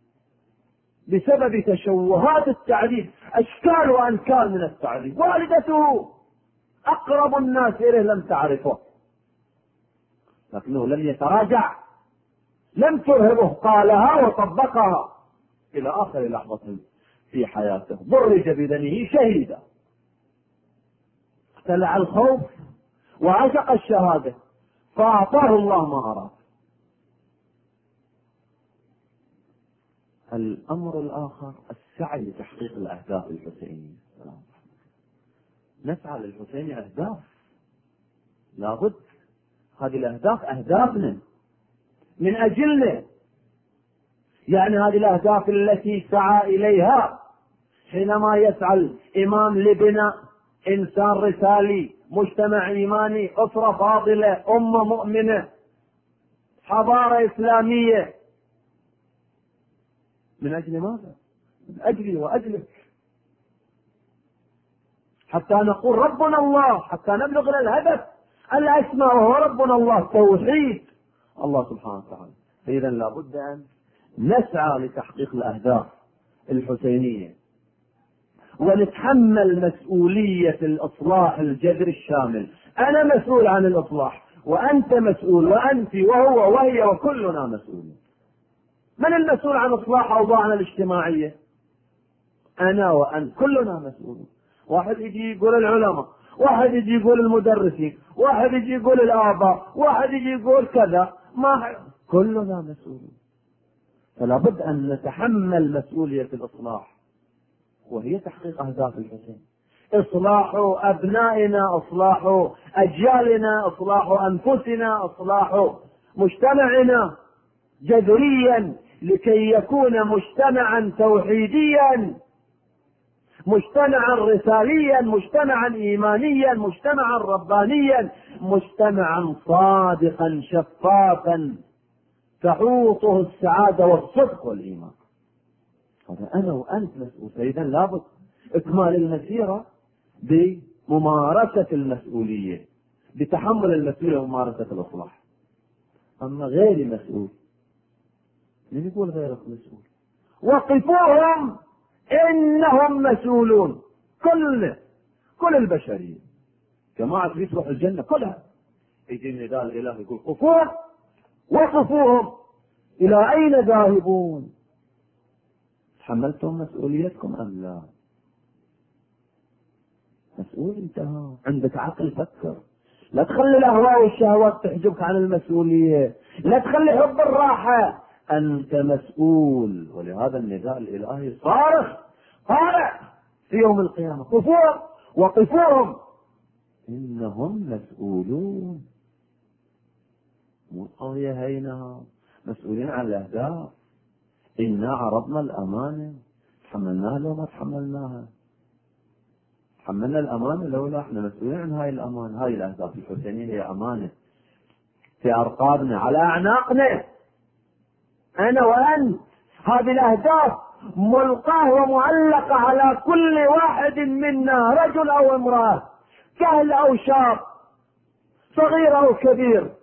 بسبب تشوهات التعذيب، أشكال وأنكال من التعذيب. والدته أقرب الناس إليه لم تعرفه، لكنه لم يتراجع، لم ترهبه، قالها وطبقها إلى آخر لحظة في حياته. برج بدنه شهيدا، اقتلع الخوف وعشق الشهادة، فأعطاه الله ما أراد. الأمر الآخر السعي لتحقيق الأهداف الحسينية. نسعى للحسين أهداف، لابد هذه الأهداف أهدافنا من أجلنا. يعني هذه الأهداف التي سعى إليها حينما يسعى الإمام لبناء إنسان رسالي، مجتمع إيماني، أسرة فاضلة، أمة مؤمنة، حضارة إسلامية. من أجل ماذا؟ من أجلي وأجلك، حتى نقول ربنا الله، حتى نبلغ الهدف الأسمى وهو ربنا الله، توحيد الله سبحانه وتعالى. فإذا لابد أن نسعى لتحقيق الأهداف الحسينية ونتحمل مسؤولية الإصلاح الجذري الشامل. أنا مسؤول عن الإصلاح، وأنت مسؤول، وأنت وهو وهي وكلنا مسؤولون. من المسؤول عن إصلاح أوضاعنا الاجتماعية؟ أنا وأنت كلنا مسؤولون. واحد يجي يقول العلماء، واحد يجي يقول المدرسين، واحد يجي يقول الآباء، واحد يجي يقول كذا، ما كلنا مسؤولون. فلا بد أن نتحمل مسؤولية الإصلاح، وهي تحقيق أهداف الحسين. إصلاح أبنائنا، إصلاح أجيالنا، إصلاح أنفسنا، إصلاح مجتمعنا جذريا لكي يكون مجتمعا توحيديا، مجتمعا رساليا، مجتمعا إيمانيا، مجتمعا ربانيا، مجتمعا صادقا شفافا تحوطه السعادة والصدق والإيمان. هذا أنا وأنت مسؤول. فإذا لابد إكمال المسيرة بممارسة المسؤولية، بتحمل المسؤولية وممارسة الإصلاح. أما غير مسؤول، من يقول غيرك مسؤول؟ وقفوهم إنهم مسؤولون. كل كل البشرية جماعة يصلح الجنة كلها، يجي النداء الإله يقول قفوهم، وقفوهم، إلى أين ذاهبون؟ تحملتم مسؤوليتكم أم لا؟ مسؤول انتهى. عندك عقل، فكر. لا تخلي الأهواء والشهوات تحجبك عن المسؤولية، لا تخلي حب الراحة. أنت مسؤول. ولهذا النداء الإلهي صارخ طارع في يوم القيامة: قفوهم وقفوهم إنهم مسؤولون. مو قضية هينة، مسؤولين عن الأهداف. إنا عرضنا الأمانة، تحملناها لو ما تحملناها؟ تحملنا الأمانة لولا احنا مسؤولين عن هاي الأمانة. هاي الأهداف الحسينية هي أمانة في أرقابنا، على أعناقنا، أنا وأنت. هذه الأهداف ملقاة ومعلقة على كل واحد منا، رجل أو امرأة، كهل أو شاب، صغير أو كبير.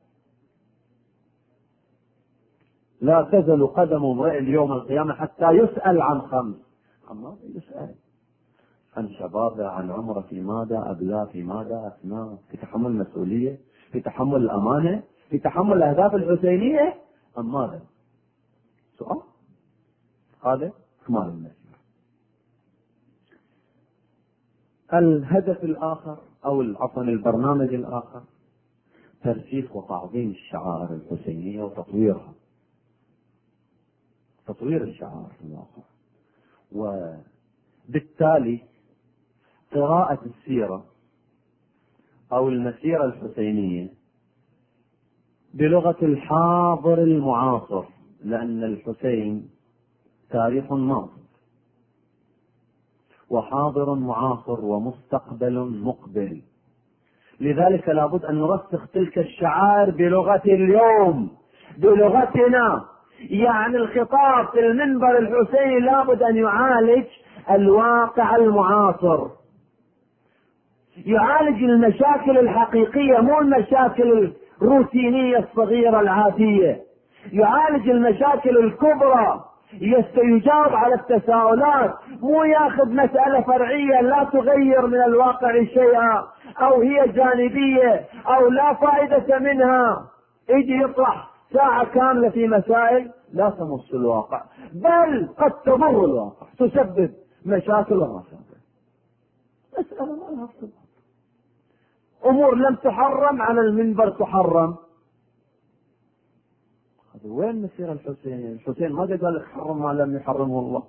لا تزل قدم امرئ يوم القيامة حتى يسأل عن خمس. عن يسأل عن شبابه، عن عمره، في ماذا أبلاه، في ماذا أثناه، في تحمل المسؤولية، في تحمل الأمانة، في تحمل الأهداف الحسينية، أم ماذا؟ سؤال. هذا كمال المسيرة. الهدف الآخر أو عفوا البرنامج الآخر ترسيخ وتعظيم الشعائر الحسينية وتطويرها، تطوير الشعائر الآخر. وبالتالي قراءة السيرة أو المسيرة الحسينية بلغة الحاضر المعاصر، لأن الحسين تاريخ ماضي وحاضر معاصر ومستقبل مقبل. لذلك لابد أن نرسخ تلك الشعائر بلغة اليوم، بلغتنا. يعني الخطاب في المنبر الحسيني لابد أن يعالج الواقع المعاصر، يعالج المشاكل الحقيقية، مو المشاكل الروتينية الصغيرة العادية. يعالج المشاكل الكبرى، يجاوب على التساؤلات، مو ياخذ مسألة فرعية لا تغير من الواقع شيئا، أو هي جانبية أو لا فائدة منها، يجي يطرح ساعة كاملة في مسائل لا تمس الواقع، بل قد تضر الواقع، تسبب مشاكل ومشاكل. مسألة ما لها صلة. أمور لم تحرم على المنبر تحرم. هذا وين مسير الحسين؟ الحسين ما قال لك حرم ما لم يحرمه الله.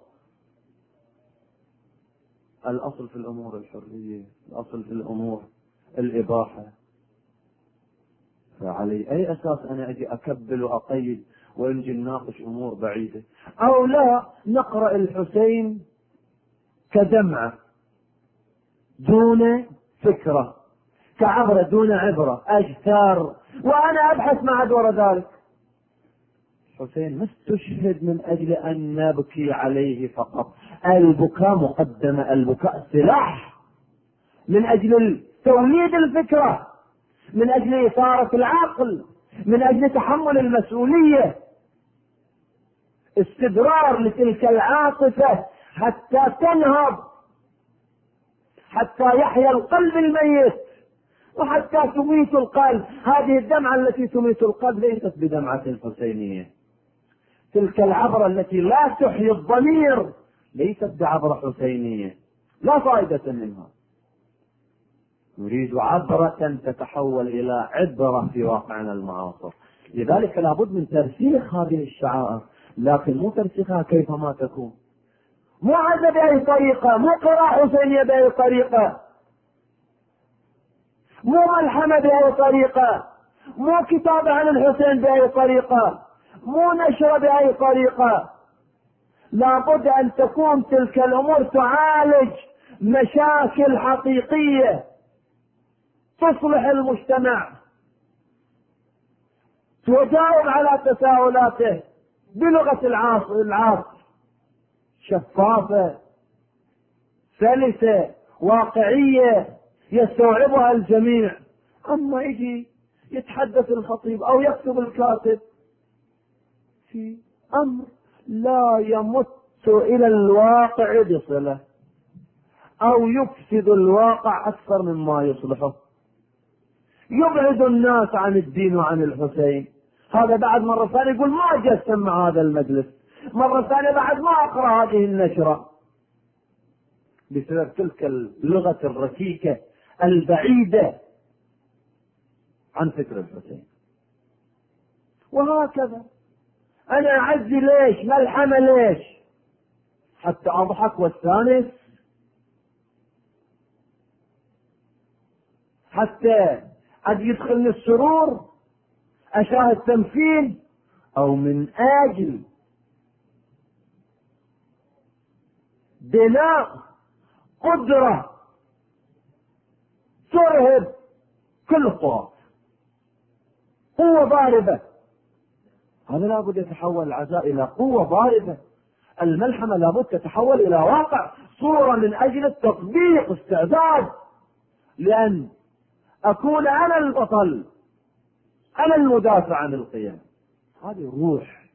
الأصل في الأمور الحرية، الأصل في الأمور الإباحة. فعلي أي أساس أنا أجي أكبل وأقيد ونجي نناقش أمور بعيدة، أو لا نقرأ الحسين كدمعة دون فكرة، كعبرة دون عبرة، أجثار، وأنا أبحث ما عاد وراء ذلك. الحسين ما استشهد من أجل أن نبكي عليه فقط، البكاء مقدمة، البكاء سلاح من أجل توليد الفكرة، من أجل إثارة العقل، من أجل تحمل المسؤولية، استدرار لتلك العاطفة حتى تنهض، حتى يحيا القلب الميت، وحتى تميت القلب. هذه الدمعة التي تميت القلب ليست بدمعة الحسينية، تلك العبرة التي لا تحيي الضمير ليست بعبرة حسينية، لا فائدة منها. نريد عبرة تتحول إلى عبرة في واقعنا المعاصر. لذلك لابد من ترسيخ هذه الشعائر، لكن مو ترسيخها كيفما تكون، مو عزة بأي طريقة، مو قراءة حسينية بأي طريقة، مو ملحمة بأي طريقة، مو كتابة عن الحسين بأي طريقة، مو نشر بأي طريقة. لابد أن تكون تلك الأمور تعالج مشاكل حقيقية تصلح المجتمع، تجاوب على تساؤلاته بلغة العصر العصر، شفافة سلسة واقعية يستوعبها الجميع. أما يجي يتحدث الخطيب أو يكتب الكاتب في أمر لا يمت إلى الواقع بصلة، أو يفسد الواقع أكثر مما يصلحه، يبعد الناس عن الدين وعن الحسين. هذا بعد مرة ثانية يقول ما أجي مع هذا المجلس، مرة ثانية بعد ما أقرأ هذه النشرة، بسبب تلك اللغة الركيكة البعيدة عن فكر الحسين. وهكذا أنا أعزي ليش؟ ملحمة ليش؟ حتى أضحك واستانس، حتى قد يدخلني السرور، أشاهد تمثيل، أو من أجل بناء قدرة ترهب كل الطواف، قوة ضاربة. هذا لابد يتحول العزاء إلى قوة ضاربة، الملحمة لابد تتحول إلى واقع، صورة من أجل التطبيق، استعداد لأن أكون أنا البطل، أنا المدافع عن القيم. هذه روح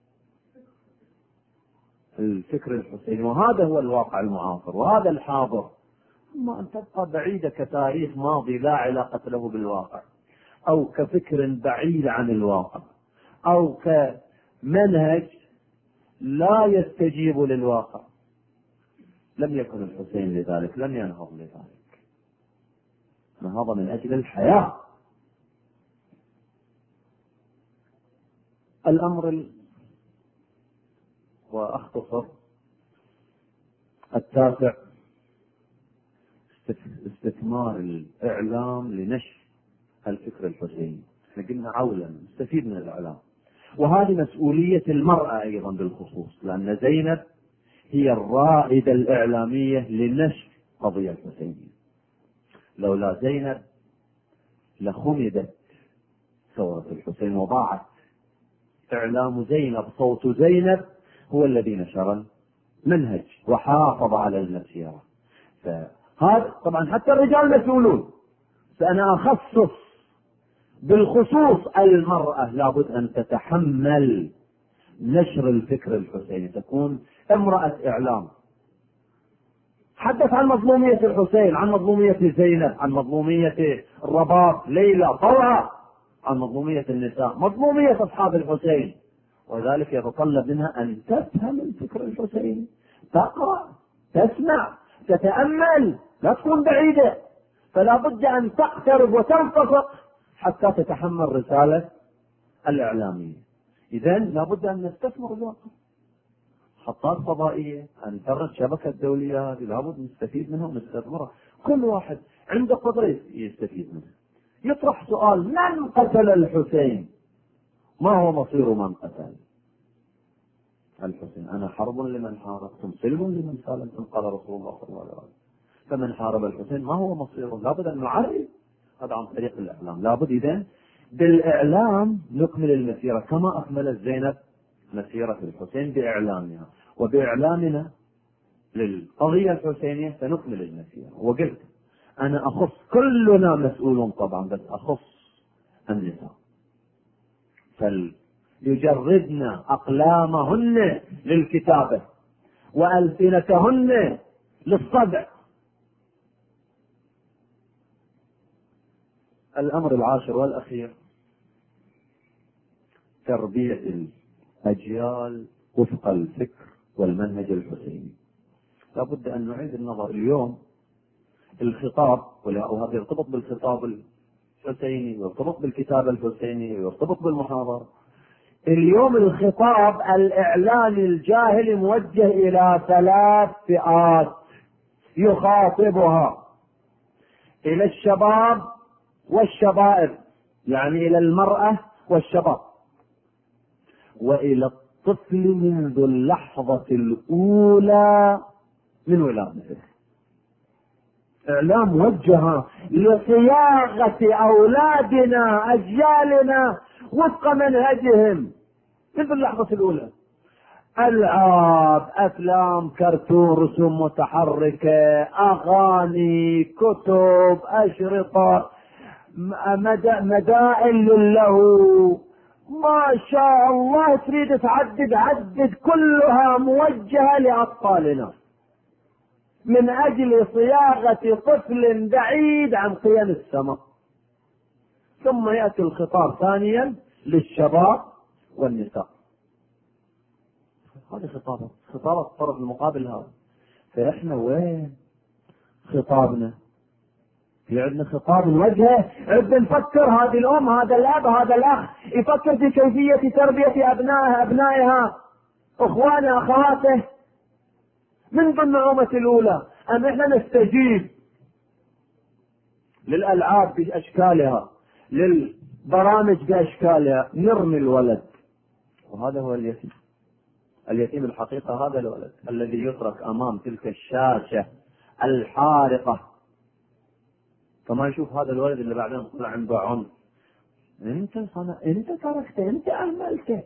الفكر الحسيني، وهذا هو الواقع المعاصر وهذا الحاضر. أما أن تبقى بعيدة كتاريخ ماضي لا علاقة له بالواقع، أو كفكر بعيد عن الواقع، أو كمنهج لا يستجيب للواقع، لم يكن الحسين لذلك، لم ينهض لذلك، نهض من أجل الحياة. الأمر ال... وأختصر التاسع استثمار الإعلام لنشر الفكر الحسيني. احنا قلنا عولا نستفيد من الإعلام، وهذه مسؤولية المرأة أيضا بالخصوص، لأن زينب هي الرائدة الإعلامية لنشر قضية الحسينية. لولا زينب لخمدت ثورة الحسين وضاعت. إعلام زينب، صوت زينب هو الذي نشر المنهج وحافظ على المسيرة. فهذا طبعا حتى الرجال مسؤولون، فأنا أخصص بالخصوص المرأة، لابد أن تتحمل نشر الفكر الحسيني، تكون امرأة إعلام. حدث عن مظلومية الحسين، عن مظلومية زينب، عن مظلومية الرباط ليلى طلعة، عن مظلومية النساء، مظلومية أصحاب الحسين. وذلك يتطلب منها أن تفهم الفكر الحسيني، تقرأ، تسمع، تتأمل، لا تكون بعيدة. فلا بد أن تقترب وتنفق حتى تتحمل رسالة الإعلامية. إذن لا بد أن نستثمر الواقع، خطات فضائية، انترنت، شبكة دولية، لا بد نستفيد منها ونستثمرها. كل واحد عنده قدرة يستفيد منها. يطرح سؤال: من قتل الحسين؟ ما هو مصير من قتل الحسين؟ أنا حرب لمن حاربتم، سلم لمن سالمتم، قال رسول الله صلى الله عليه وسلم. فمن حارب الحسين ما هو مصيره؟ لابد أن نعرف هذا عن طريق الإعلام. لابد إذن بالإعلام نكمل المسيرة كما أكملت زينب مسيرة الحسين بإعلامها، وبإعلامنا للقضية الحسينية سنكمل المسيرة. وقلت أنا أخص، كلنا مسؤول طبعا، بس أخص النساء، فليجردن أقلامهن للكتابة وألسنتهن للصدع. الأمر العاشر والأخير تربية الأجيال وفق الفكر والمنهج الحسيني. لابد أن نعيد النظر. اليوم الخطاب، وهذا يرتبط بالخطاب الحسيني ويرتبط بالكتاب الحسيني ويرتبط بالمحاضرة. اليوم الخطاب الإعلامي الجاهلي موجه إلى ثلاث فئات يخاطبها: إلى الشباب والشبائب، يعني إلى المرأة والشباب، وإلى الطفل منذ اللحظة الأولى من ولادته. إعلام موجه لصياغة أولادنا أجيالنا وفق منهجهم منذ اللحظة الأولى. ألعاب، أفلام، كرتون، رسوم متحركة، أغاني، كتب، أشرطة، مدائن له، ما شاء الله تريد تعدد عدد، كلها موجهة لأطفالنا من أجل صياغة طفل بعيد عن قيم السماء. ثم يأتي الخطاب ثانيا للشباب والنساء. هذه خطابة خطابة الطرف المقابل هذا. فإحنا وين خطابنا؟ في عندنا خطاب نوجهه، عندنا نفكر، هذه الأم، هذا الأب، هذا الأخ يفكر في كيفية تربية أبنائها أبنائها أخوانه أخواته منذ النعومة الأولى. أم إحنا نستجيب للألعاب بأشكالها، للبرامج بأشكالها، نرمي الولد. وهذا هو اليتيم. اليتيم الحقيقة هذا الولد الذي يترك أمام تلك الشاشة الحارقة. فما يشوف هذا الولد اللي بعدين طلع عنده عنف. انت صنع، انت تركته، انت اهملته،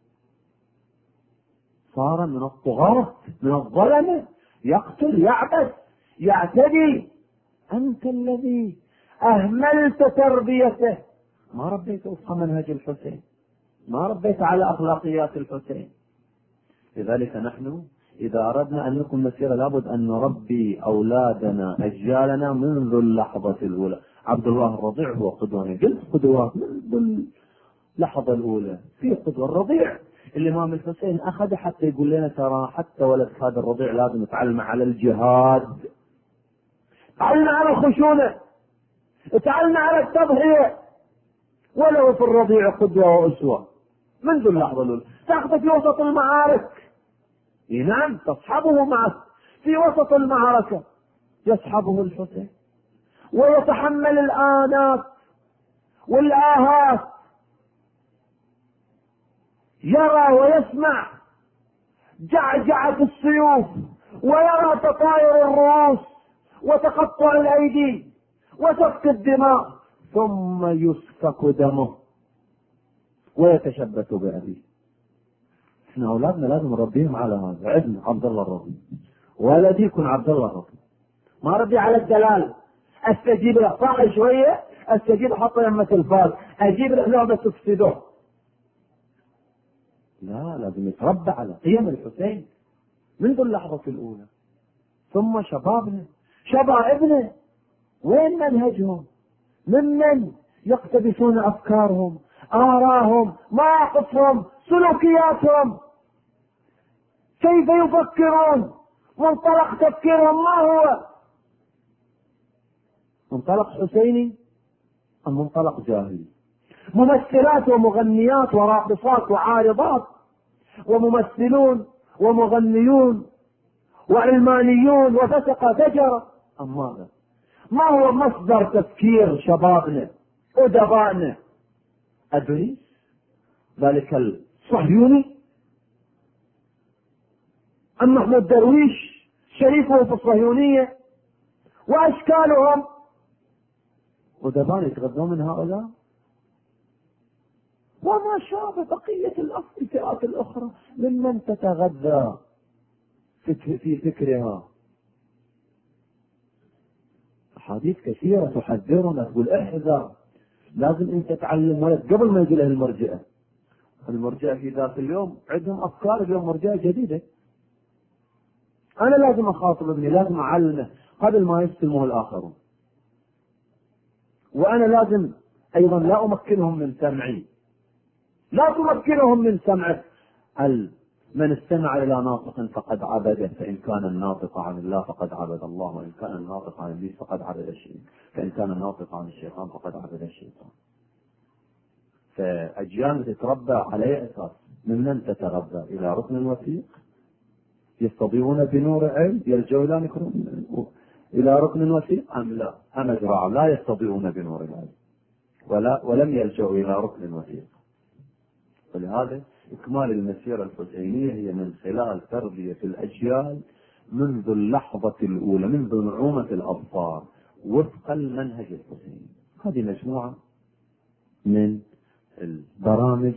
صار من الطغاة، من الظلمة، يقتل، يعبث، يعتدي. انت الذي اهملت تربيته، ما ربيت وفق منهج الحسين، ما ربيت على اخلاقيات الحسين. لذلك نحن إذا أردنا أن نكون مسيرة لابد أن نربي أولادنا أجيالنا منذ اللحظة الأولى. عبد الله الرضيع هو قدوة، قلت قدوات منذ اللحظة الأولى. في قدوة الرضيع الإمام الحسين أخذ حتى يقول لنا ترى حتى ولد هذا الرضيع لازم يتعلم على الجهاد، تعلم على الخشونة، تعلم على التضحية. وله في الرضيع قدوة وأسوة منذ اللحظة الأولى. تأخذ في وسط المعارك، نعم تصحبه معك في وسط المعركة، يصحبه الحسين ويتحمل الآنات والآهات، يرى ويسمع جعجعة السيوف، ويرى تطاير الرؤوس وتقطع الأيدي وسفك الدماء، ثم يسفك دمه ويتشبث بأبيه. احنا اولادنا لازم نربيهم على هذا. عندنا عبد الله الرضي، ولدي يكون عبد الله الرضي، ما ربي على الدلال. استجيب له طاقه شويه، استجيب احطه يمه الفاز، اجيب له لعبه تفسده. لا، لازم يتربى على قيم الحسين منذ اللحظه الاولى. ثم شبابنا، شبابنا وين منهجهم؟ ممن يقتبسون افكارهم، آراهم، مواقفهم، سلوكياتهم، كيف يفكرون، منطلق تفكيرهم ما هو؟ منطلق حسيني أم منطلق جاهلي؟ ممثلات ومغنيات وراقصات وعارضات وممثلون ومغنيون وعلمانيون وفسقة فجرة، أم ماذا؟ ما هو مصدر تفكير شبابنا أدبائنا؟ أدريس ذلك الصهيوني. أما محمود درويش شريفه في الصهيونية وأشكالهم، ودبان يتغذون من هؤلاء، وما شابه بقية الفئات الأخرى ممن تتغذى في فكرها. أحاديث كثيرة تحذرنا، تقول احذر، لازم انت تتعلم ولد قبل ما يجي له المرجئة. المرجئة في ذات اليوم عندهم أفكار، اليوم مرجئة جديدة. أنا لازم أخاطب ابني، لازم أعلمه قبل ما يستلمه الآخرون. وأنا لازم أيضا لا أمكنهم من سمعي، لا تمكنهم من سمعك. من استمع إلى ناطق فقد عبده، فإن كان الناطق عن الله فقد عبد الله، وإن كان الناطق عن إبليس فقد عبد الشيطان، فإن كان الناطق عن الشيطان فقد عبد الشيطان. فأجيال تتربى على أي أساس؟ ممن تتربى إلى ركن وثيق يستضيئون بنور علم، يلجؤوا إلى إلى ركن وثيق أم لا؟ أم أزرع لا يستضيئون بنور العلم ولا ولم يلجؤوا إلى ركن وثيق. ولهذا إكمال المسيرة الحسينية هي من خلال تربية الأجيال منذ اللحظة الأولى، منذ نعومة الأظفار، وفق المنهج الحسيني. هذه مجموعة من البرامج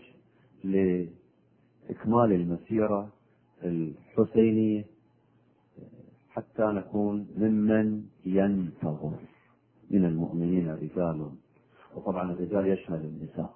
لإكمال المسيرة الحسينية حتى نكون ممن ينتظر من المؤمنين رجال. وطبعا الرجال يشمل النساء،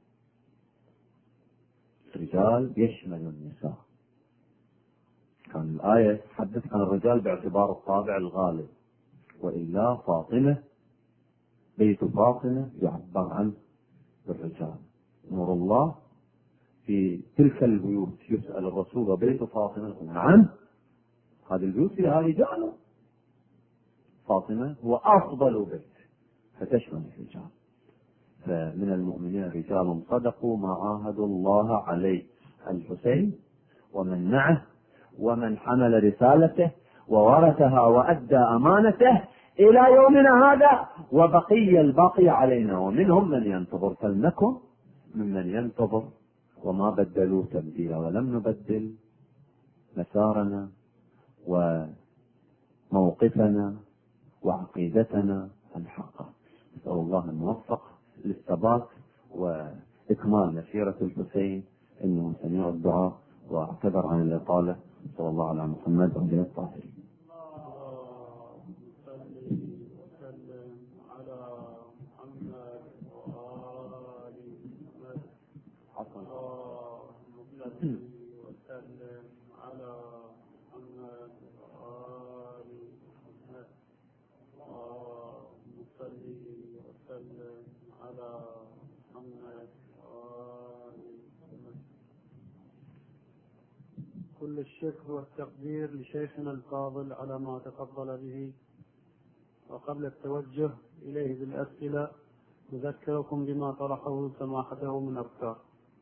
الرجال يشمل النساء. كان الآية تحدث عن الرجال باعتبار الطابع الغالب، وإلا فاطمة بيت فاطمة يعبر عنه بالرجال. نور الله في تلك البيوت، يسأل الرسول بيت فاطمة، نعم هذه البيوت فيها رجال، فاطمة هو أفضل بيت، فتشمل الرجال. فمن المؤمنين رجال صدقوا ما عاهدوا الله عليه، الحسين ومن معه ومن حمل رسالته وورثها وأدى أمانته إلى يومنا هذا، وبقي الباقي علينا، ومنهم من ينتظر، فلنكن ممن ينتظر وما بدلوا تبديلا، ولم نبدل مسارنا وموقفنا وعقيدتنا الحقة. نسأل الله الموفق للثبات وإكمال مسيرة الحسين، إنه سميع الدعاء، واعتذر عن الإطالة. صلى الله على محمد وعلى الطاهرين. كل الشكر والتقدير لشيخنا الفاضل على ما تفضل به. وقبل التوجه إليه بالأسئلة نذكركم بما طرحه سماحته من أفكار.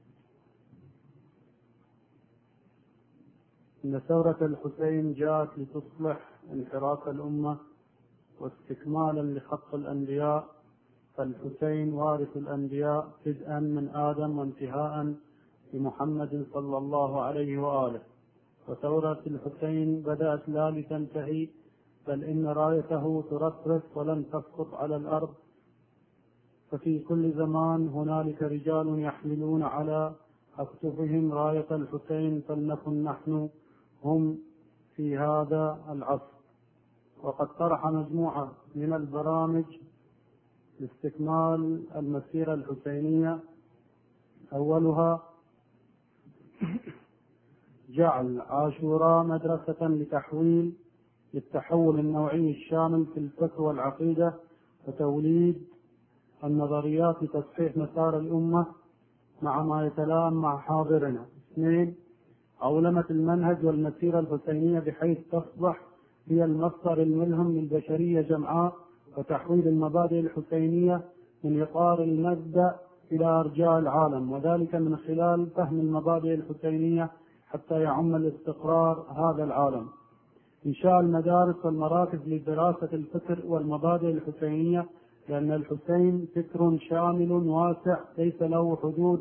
إن ثورة الحسين جاءت لتصلح انحراف الأمة واستكمالا لخط الأنبياء، فالحسين وارث الأنبياء بدءا من آدم وانتهاء بمحمد صلى الله عليه وآله. وثورة الحسين بدأت لا لتنتهي، بل إن رايته ترفرف ولن تسقط على الأرض. ففي كل زمان هنالك رجال يحملون على أكتفهم راية الحسين، فلنكن نحن هم في هذا العصر. وقد طرح مجموعة من البرامج لاستكمال المسيرة الحسينية، أولها جعل عاشوراء مدرسة لتحويل للتحول النوعي الشامل في الفكر والعقيدة، وتوليد النظريات لتصحيح مسار الأمة مع ما يتلائم مع حاضرنا. اثنين، عولمة المنهج والمسيرة الحسينية بحيث تصبح هي المصدر الملهم للبشرية جمعاء، وتحويل المبادئ الحسينية من إطار المبدأ إلى أرجاء العالم، وذلك من خلال فهم المبادئ الحسينية حتى يعم الاستقرار هذا العالم. إنشاء المدارس والمراكز لدراسة الفكر والمبادئ الحسينية، لأن الحسين فكر شامل واسع ليس له حدود،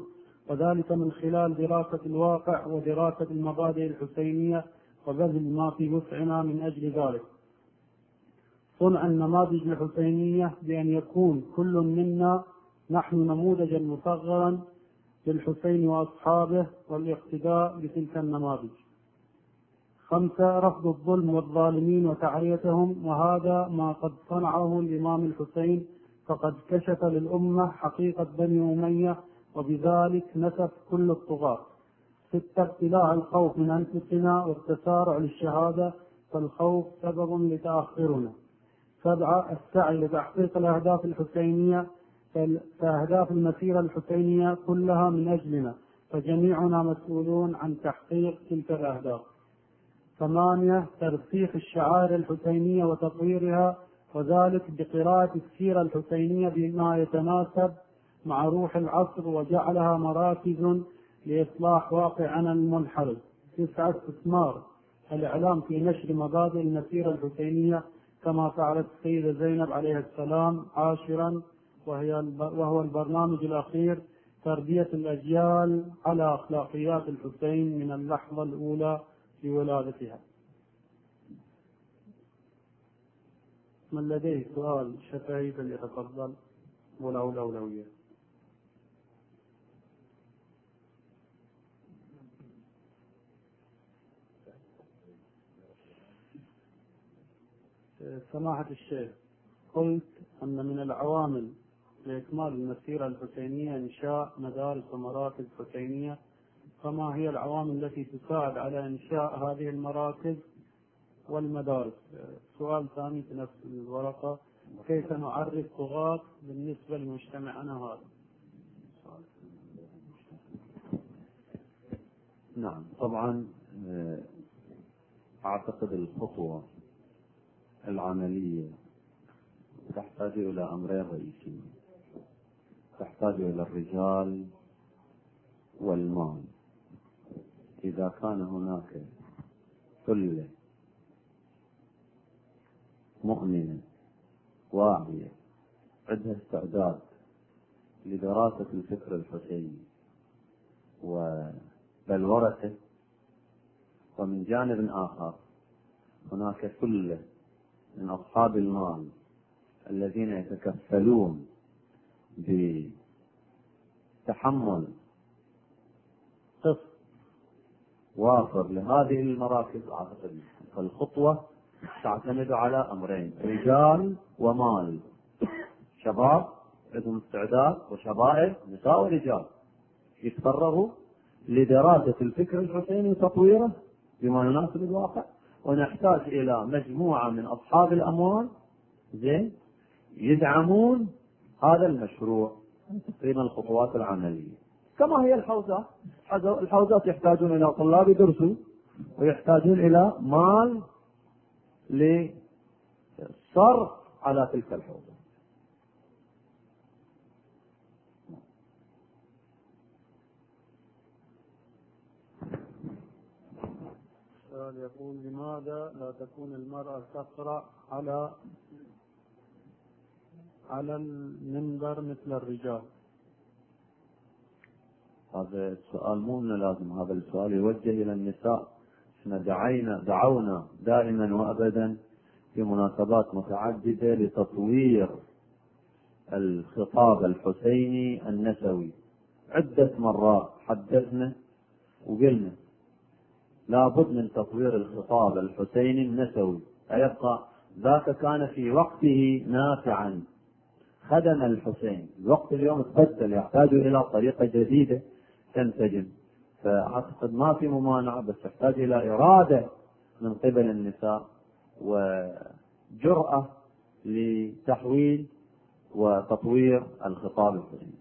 وذلك من خلال دراسة الواقع ودراسة المبادئ الحسينية وبذل ما في وسعنا من أجل ذلك. صنع النماذج الحسينية بأن يكون كل منا نحن نموذجا مصغرا للحسين وأصحابه والاقتداء بتلك النماذج. خمسة، رفض الظلم والظالمين وتعريتهم، وهذا ما قد صنعه الإمام الحسين، فقد كشف للأمة حقيقة بني أمية وبذلك نسف كل الطغاة. ستة، ابتلاع الخوف من أنفسنا والتسارع للشهادة، فالخوف سبب لتأخرنا. سبعة، السعي لتحقيق الأهداف الحسينية، فأهداف المسيرة الحسينية كلها من أجلنا، فجميعنا مسؤولون عن تحقيق تلك الأهداف. ثمانية، ترسيخ الشعائر الحسينية وتطويرها، وذلك بقراءة السيرة الحسينية بما يتناسب مع روح العصر وجعلها مراكز لإصلاح واقعنا المنحرف. تسعة، استثمار الإعلام في نشر مبادئ المسيرة الحسينية كما فعلت السيدة زينب عليه السلام. عاشرا، وهي وهو البرنامج الأخير، تربية الأجيال على أخلاقيات الحسين من اللحظة الأولى لولادتها. من لديه سؤال شفهي فليتفضل وله الأولوية. سماحة الشيخ، قلت أن من العوامل لإكمال المسيرة الحسينية إنشاء مدارس ومراكز حسينية، فما هي العوامل التي تساعد على إنشاء هذه المراكز والمدارس؟ سؤال ثاني في نفس الورقة، كيف نعرف طغاة بالنسبة لمجتمعنا هذا؟ نعم، طبعا أعتقد الخطوة العملية تحتاج إلى أمرين رئيسيين، تحتاج إلى الرجال والمال. إذا كان هناك كل مؤمنة واعية عندها استعداد لدراسة الفكر الحسيني وبلورته، ومن جانب آخر هناك كل من أصحاب المال الذين يتكفلون بتحمل قسط وافر لهذه المراكز، أعتقد فالخطوة تعتمد على أمرين، رجال ومال. شباب عندهم استعداد وشبائب، نساء ورجال، يتفرغوا لدراسة الفكر الحسيني وتطويره بما يناسب الواقع. ونحتاج إلى مجموعة من أصحاب الأموال زين يدعمون هذا المشروع. تقريبا الخطوات العملية كما هي الحوزات. الحوزات يحتاجون إلى طلاب يدرسوا، ويحتاجون إلى مال للصرف على تلك الحوزة. يقول لماذا لا تكون المرأة تقرأ على على المنبر مثل الرجال؟ هذا السؤال مو من لازم، هذا السؤال يوجه إلى النساء. احنا دعينا دعونا دائما وأبدا في مناسبات متعددة لتطوير الخطاب الحسيني النسوي. عدة مرات حدثنا وقلنا لابد من تطوير الخطاب الحسيني النسوي، فيبقى ذاك كان في وقته نافعا، خدم الحسين. الوقت اليوم تبدل، يحتاج إلى طريقة جديدة تنسجم. فأعتقد ما في ممانعة، بس تحتاج إلى إرادة من قبل النساء وجرأة لتحويل وتطوير الخطاب الحسيني.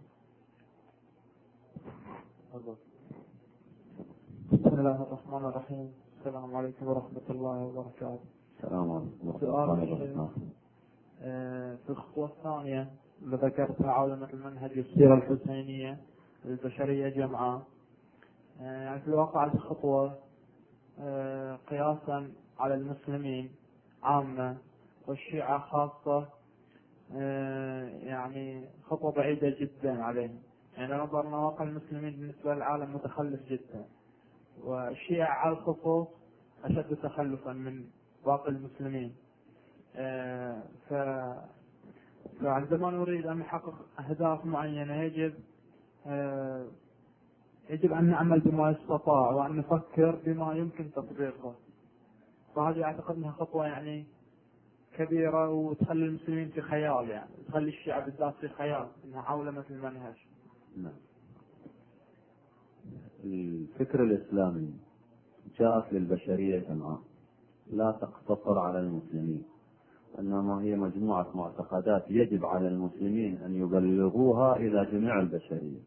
بسم الله الرحمن الرحيم. السلام عليكم ورحمة الله وبركاته. السلام عليكم ورحمة سؤال الله وبركاته. في الخطوة الثانية اللي ذكرتها عودة المنهج السيرة الحسينية البشرية جمعاء، يعني في الواقع الخطوة قياسا على المسلمين عامة والشيعة خاصة يعني خطوة بعيدة جدا عليهم. يعني نظرنا واقع المسلمين بالنسبة للعالم متخلف جدا، والشيعة على الخصوص أشد تخلفا من باقي المسلمين. آه ف... فعندما نريد أن نحقق أهداف معينة يجب آه يجب أن نعمل بما يستطاع وأن نفكر بما يمكن تطبيقه. فهذه أعتقد أنها خطوة يعني كبيرة، وتخلي المسلمين في خيال، يعني تخلي الشيعة بالذات في خيال أنها عولمة المنهج. نعم. الفكر الإسلامي جاءت للبشرية جمعاء، لا تقتصر على المسلمين، إنما هي مجموعة معتقدات يجب على المسلمين أن يبلغوها إلى جميع البشرية.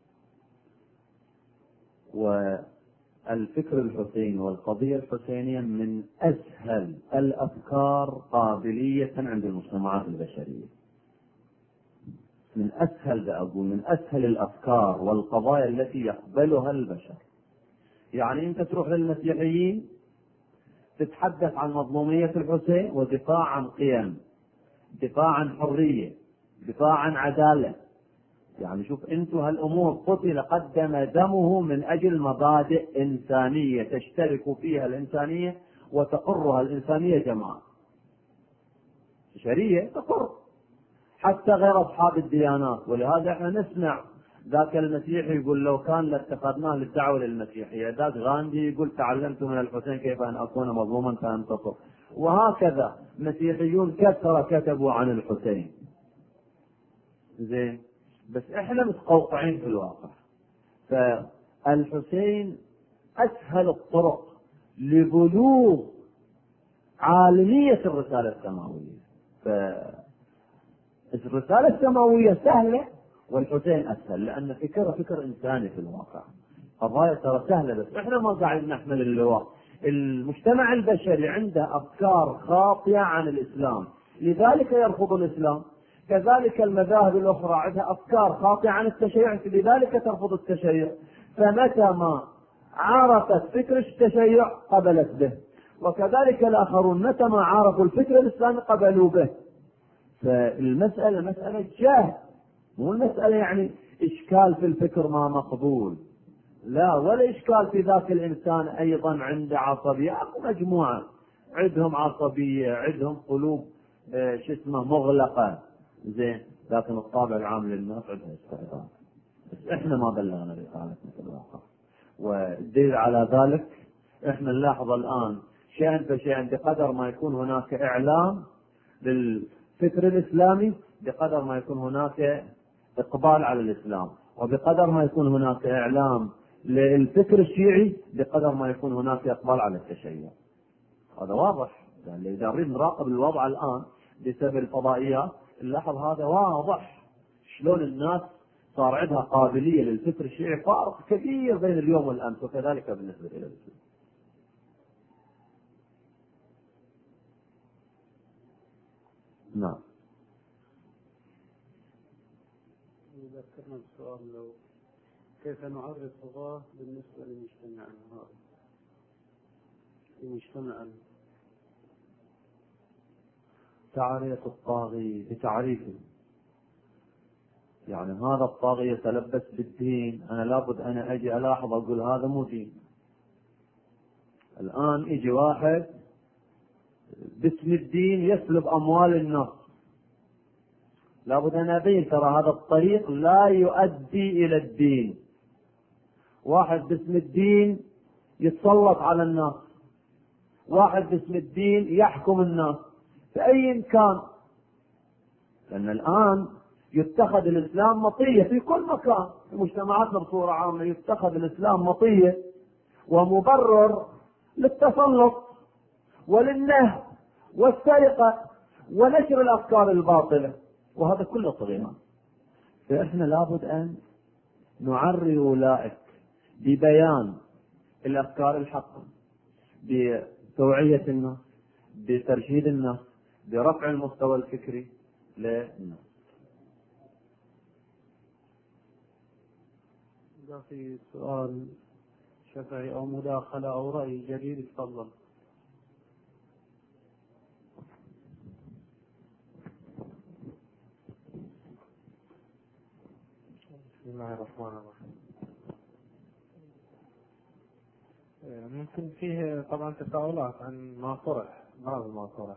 والفكر الحسيني والقضية الحسينية من أسهل الأفكار قابلية عند المجتمعات البشرية، من أسهل أقول من أسهل الأفكار والقضايا التي يقبلها البشر. يعني أنت تروح للمسيحيين تتحدث عن مظلومية الحسين ودفاع عن قيم، دفاع عن حرية، دفاع عن عدالة. يعني شوف أنتم هالأمور قتل قدم دمه من أجل مبادئ إنسانية تشترك فيها الإنسانية وتقرها الإنسانية جماعة بشرية تقر حتى غير أصحاب الديانات. ولهذا احنا نسمع ذاك المسيحي يقول لو كان لاتخذناه للدعوة للمسيحية، ذاك غاندي يقول تعلمت من الحسين كيف أن أكون مظلوما فأنتصر. وهكذا مسيحيون كثر كتبوا عن الحسين. زين، بس احنا متقوقعين في الواقع. فالحسين أسهل الطرق لبلوغ عالمية الرسالة السماوية. فالرسالة السماوية سهلة والحسين أسهل، لأن فكرة فكر إنساني في الواقع. قضايا ترى سهلة، بس إحنا ما قاعد نحمل اللواء. المجتمع البشري عنده أفكار خاطئة عن الإسلام، لذلك يرفض الإسلام. كذلك المذاهب الأخرى عندها أفكار خاطئة عن التشيع، لذلك ترفض التشيع. فمتى ما عرفت فكر التشيع قبلت به، وكذلك الآخرون متى ما عرفوا الفكر الإسلامي قبلوا به. فالمسألة مسألة جهل، مو المسألة يعني إشكال في الفكر ما مقبول، لا، ولا إشكال في ذاك الإنسان أيضا عنده عصبية. أكو مجموعة عندهم عصبية، عندهم قلوب آه شو اسمه مغلقة، زين، لكن الطابع العام للناس عندها استعداد. بس إحنا ما بلغنا رسالتنا في الواقع. والدليل على ذلك إحنا نلاحظ الآن شيئا فشيئا، بقدر ما يكون هناك إعلام للفكر الإسلامي بقدر ما يكون هناك إقبال على الإسلام، وبقدر ما يكون هناك إعلام للفكر الشيعي بقدر ما يكون هناك إقبال على التشيع. هذا واضح، يعني إذا نريد نراقب الوضع الآن بسبب الفضائيات نلاحظ هذا واضح، شلون الناس صار عندها قابلية للفكر الشيعي، فارق كبير بين اليوم والأمس، وكذلك بالنسبة إلى الإسلام. نعم. ذكرنا السؤال لو كيف نعرف الله بالنسبة لمجتمعنا هذا، لمجتمعنا. تعريف الطاغي بتعريفه، يعني هذا الطاغي يتلبس بالدين، أنا لابد أنا أجي ألاحظ أقول هذا مو دين. الآن يجي واحد باسم الدين يسلب أموال الناس، لابد أن أبين ترى هذا الطريق لا يؤدي إلى الدين. واحد باسم الدين يتسلط على الناس، واحد باسم الدين يحكم الناس في أي كان، لأن الآن يتخذ الإسلام مطية في كل مكان في مجتمعاتنا بصورة عامة، يتخذ الإسلام مطية ومبرر للتسلط وللنهب والسرقة ونشر الأفكار الباطلة، وهذا كله طغيان. فإحنا لابد أن نعري أولئك ببيان الأفكار الحقة، بتوعية الناس، بترشيد الناس، برفع المستوى الفكري للناس. إذا في سؤال شفهي أو مداخلة أو رأي جديد تفضل. بسم الله الرحمن الرحيم. ممكن فيه طبعا تساؤلات عن ما طرح، بعض ما طرح.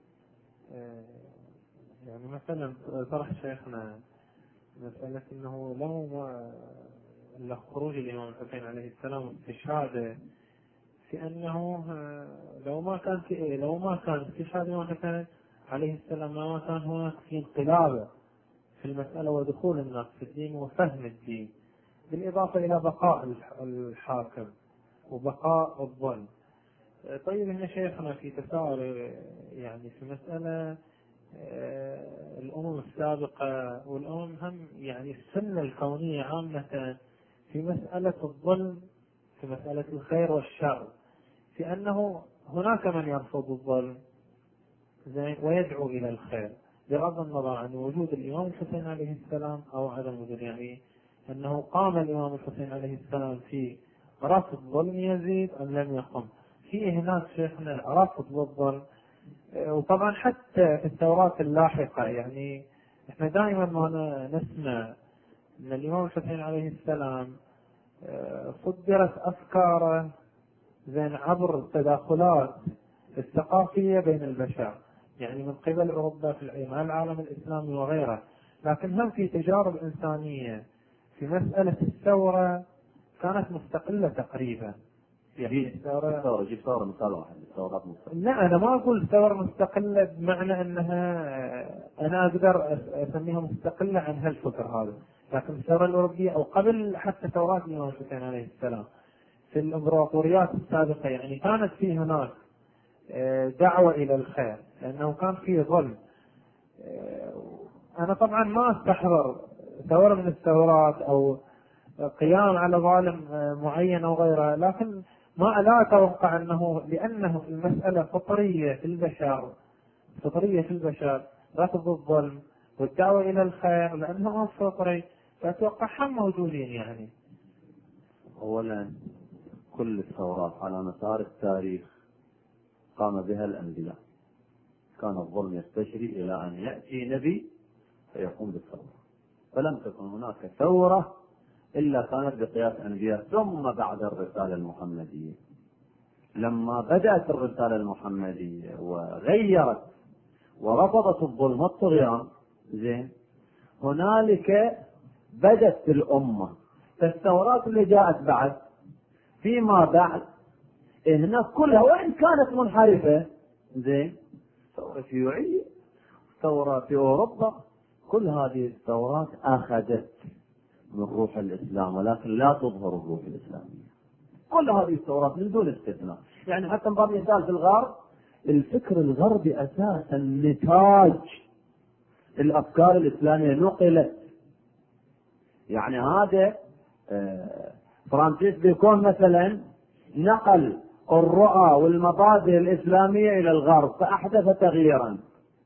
يعني مثلا طرح شيخنا مسألة انه لو ما خروج الامام الحسين عليه السلام استشهاده في انه لو ما كان في لو ما كان استشهاد الامام الحسين عليه السلام ما كان هناك في انقلاب في المسألة ودخول الناس في الدين وفهم الدين، بالإضافة إلى بقاء الحاكم وبقاء الظلم. طيب هنا شيخنا في تساؤل يعني في مسألة الأمم السابقة والأمم هم يعني السنة الكونية عامة في مسألة الظلم، في مسألة الخير والشر، في أنه هناك من يرفض الظلم زين ويدعو إلى الخير بغض النظر عن وجود الإمام الحسين عليه السلام أو عدم وجود، يعني أنه قام الإمام الحسين عليه السلام في رفض ظلم يزيد أم لم يقم. في هناك شيخنا رفض والظلم، وطبعا حتى في الثورات اللاحقة يعني احنا دائما ما نسمع ان الامام الحسين عليه السلام صدرت افكاره زين عبر التداخلات الثقافية بين البشر، يعني من قبل اوروبا في العالم الاسلامي وغيره، لكن هم في تجارب انسانية في مسألة الثورة كانت مستقلة تقريبا. يعني الثورة جيب ثورة مثال واحد الثورات مستقلة. لا أنا ما أقول ثورة مستقلة بمعنى أنها أنا أقدر أسميها مستقلة عن هالفكر هذا، لكن الثورة الأوروبية أو قبل حتى ثورات الإمام الحسين عليه السلام في الإمبراطوريات السابقة يعني كانت في هناك دعوة إلى الخير لأنه كان في ظلم. أنا طبعا ما أستحضر ثورة من الثورات أو قيام على ظالم معين أو غيره، لكن ما لا أتوقع أنه لأنه المسألة فطرية في البشر فطرية في البشر رفض الظلم والدعوة إلى الخير لأنه فطري، فأتوقع هم موجودين. يعني أولا كل الثورات على مسار التاريخ قام بها الأنبياء، كان الظلم يستشري إلى أن يأتي نبي فيقوم بالثورة، فلم تكن هناك ثورة إلا كانت بقياس أنبياء. ثم بعد الرسالة المحمدية لما بدأت الرسالة المحمدية وغيرت ورفضت الظلم والطغيان زين هنالك بدت الأمة. فالثورات اللي جاءت بعد فيما بعد هنا كلها وإن كانت منحرفة زين ثورة شيوعية ثورة في أوروبا، كل هذه الثورات أخذت من روح الإسلام ولكن لا تظهر الروح الإسلامية. كل هذه الثورات من دون استثناء. يعني حتى نضرب مثال في الغرب، الفكر الغربي أساسا نتاج الأفكار الإسلامية نقلت. يعني هذا فرانسيس بيكون مثلا نقل الرؤى والمبادئ الإسلامية إلى الغرب فأحدث تغييرا،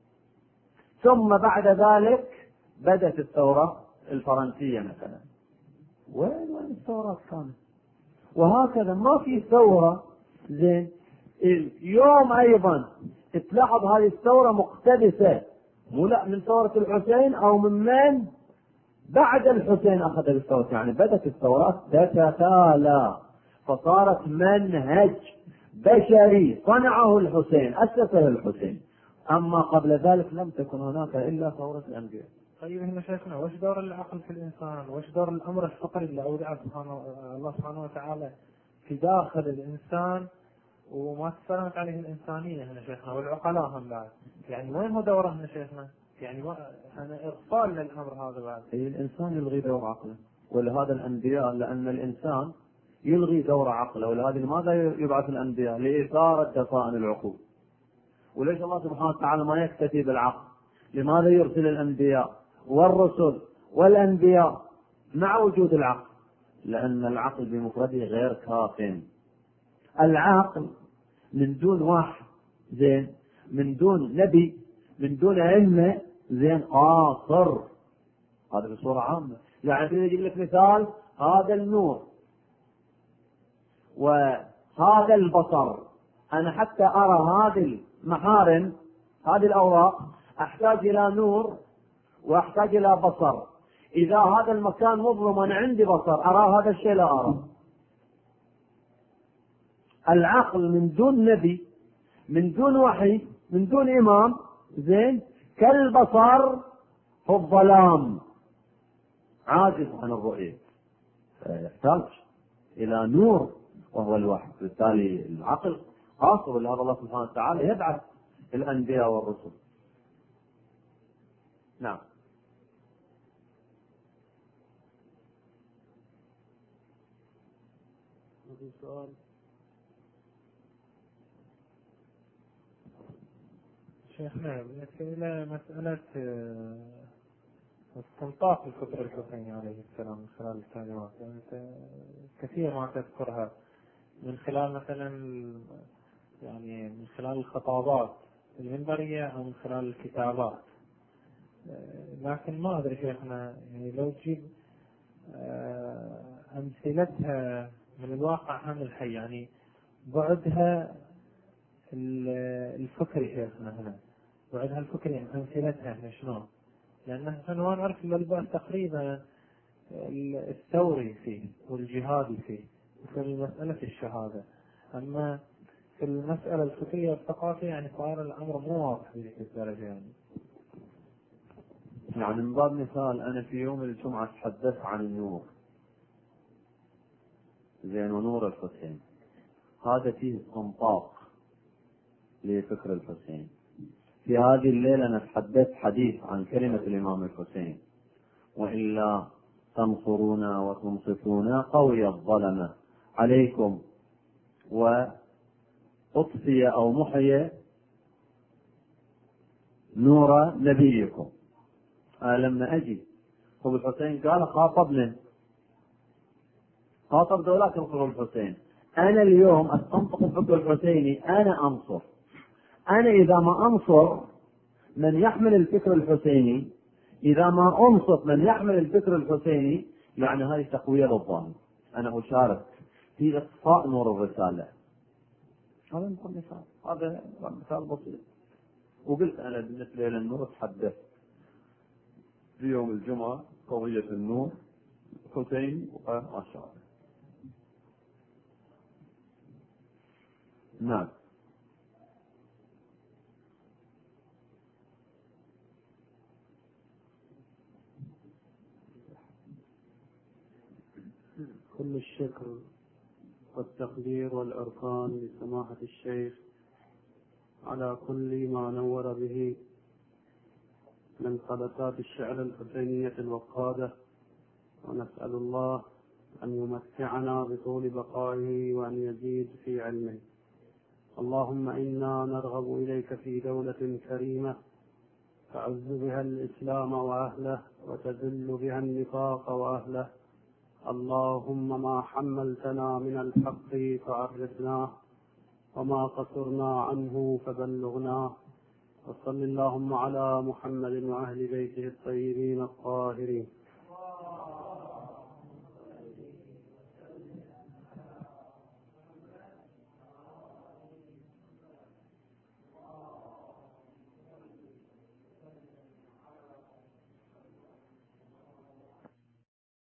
ثم بعد ذلك بدأت الثورة الفرنسية مثلا. وين وين الثورات كانت؟ وهكذا ما في ثورة زين. اليوم أيضا تلاحظ هذه الثورة مقتبسة مو لا من ثورة الحسين أو من من بعد الحسين أخذ الثورة، يعني بدأت الثورات تتتالى فصارت منهج بشري صنعه الحسين أسسه الحسين، أما قبل ذلك لم تكن هناك إلا ثورة الأنبياء. طيب هنا شيخنا وش دور العقل في الإنسان؟ وش دور الأمر الفطري اللي أودعه سبحانه الله سبحانه وتعالى في داخل الإنسان وما تسلمت عليه الإنسانية هنا شيخنا والعقلاء هم بعد؟ يعني وين هو دوره هنا شيخنا؟ يعني ما أنا إغفال للأمر هذا بعد. أي الإنسان يلغي دور عقله، ولهذا الأنبياء لأن الإنسان يلغي دور عقله، ولهذا لماذا يبعث الأنبياء؟ لإثارة دفائن العقول. وليش الله سبحانه وتعالى ما يكتفي بالعقل؟ لماذا يرسل الأنبياء والرسل والأنبياء مع وجود العقل؟ لأن العقل بمفرده غير كاف. العقل من دون واحد زين، من دون نبي، من دون علم زين قاصر. هذا بصورة عامة. يعني يجيب لك مثال، هذا النور وهذا البصر، أنا حتى أرى هذه المحارم هذه الأوراق أحتاج إلى نور وأحتاج إلى بصر. إذا هذا المكان مظلم أنا عندي بصر أرى هذا الشيء لا أرى. العقل من دون نبي، من دون وحي، من دون إمام، زين، كالبصر في الظلام عاجز عن الرؤية، يحتاج إلى نور وهو الوحي. بالتالي العقل خاصة، ولهذا الله سبحانه وتعالى يبعث الأنبياء والرسل. نعم. سؤال. شيخنا بالنسبة إلى مسألة استنطاق الفكر الحسيني عليه السلام من خلال الكلمات، يعني كثير ما تذكرها من خلال مثلا يعني من خلال الخطابات المنبرية أو من خلال الكتابات، لكن ما أدري شيخنا يعني لو تجيب أمثلتها من الواقع هم الحي، يعني بعدها الفكري شيخنا هنا، بعدها الفكري يعني أمثلتها هنا شنو؟ لأن نحن ما نعرف إلا البعد تقريبا الثوري فيه والجهادي فيه في مسألة الشهادة، أما في المسألة الفكرية والثقافية يعني صار الأمر مو واضح بهذه الدرجة. يعني يعني من باب مثال أنا في يوم الجمعة تحدثت عن النور، زين، ونور الحسين، هذا فيه استنطاق لفكر الحسين. في هذه الليلة أنا تحدثت حديث عن كلمة الإمام الحسين: وإلا تنصرونا وتنصفونا قوي الظلمة عليكم وأطفي أو محي نور نبيكم. أنا لما أجي أبو الحسين قال خاطب من خاطب ذولاك ينصروا الحسين، أنا اليوم أستنطق الفكر الحسيني، أنا أنصر. أنا إذا ما أنصر من يحمل الفكر الحسيني، إذا ما أنصف من يحمل الفكر الحسيني، يعني هذه تقوية للظالم، أنا أشارك في إطفاء نور الرسالة. هذا مثال، هذا مثال بسيط. وقلت أنا بالنسبة للنور تحدثت في يوم الجمعة قضية النور حسين وأشعار. نعم. كل الشكر والتقدير والعرفان لسماحة الشيخ على كل ما نور به من فلسات الشعر الحسينية الوقادة، ونسأل الله أن يمتعنا بطول بقائه وأن يزيد في علمه. اللهم إنا نرغب إليك في دولة كريمة تعز بها الإسلام وأهله وتذل بها النفاق وأهله. اللهم ما حملتنا من الحق فعرفناه وما قصرنا عنه فبلغناه. وصل اللهم على محمد وأهل بيته الطيبين الطاهرين.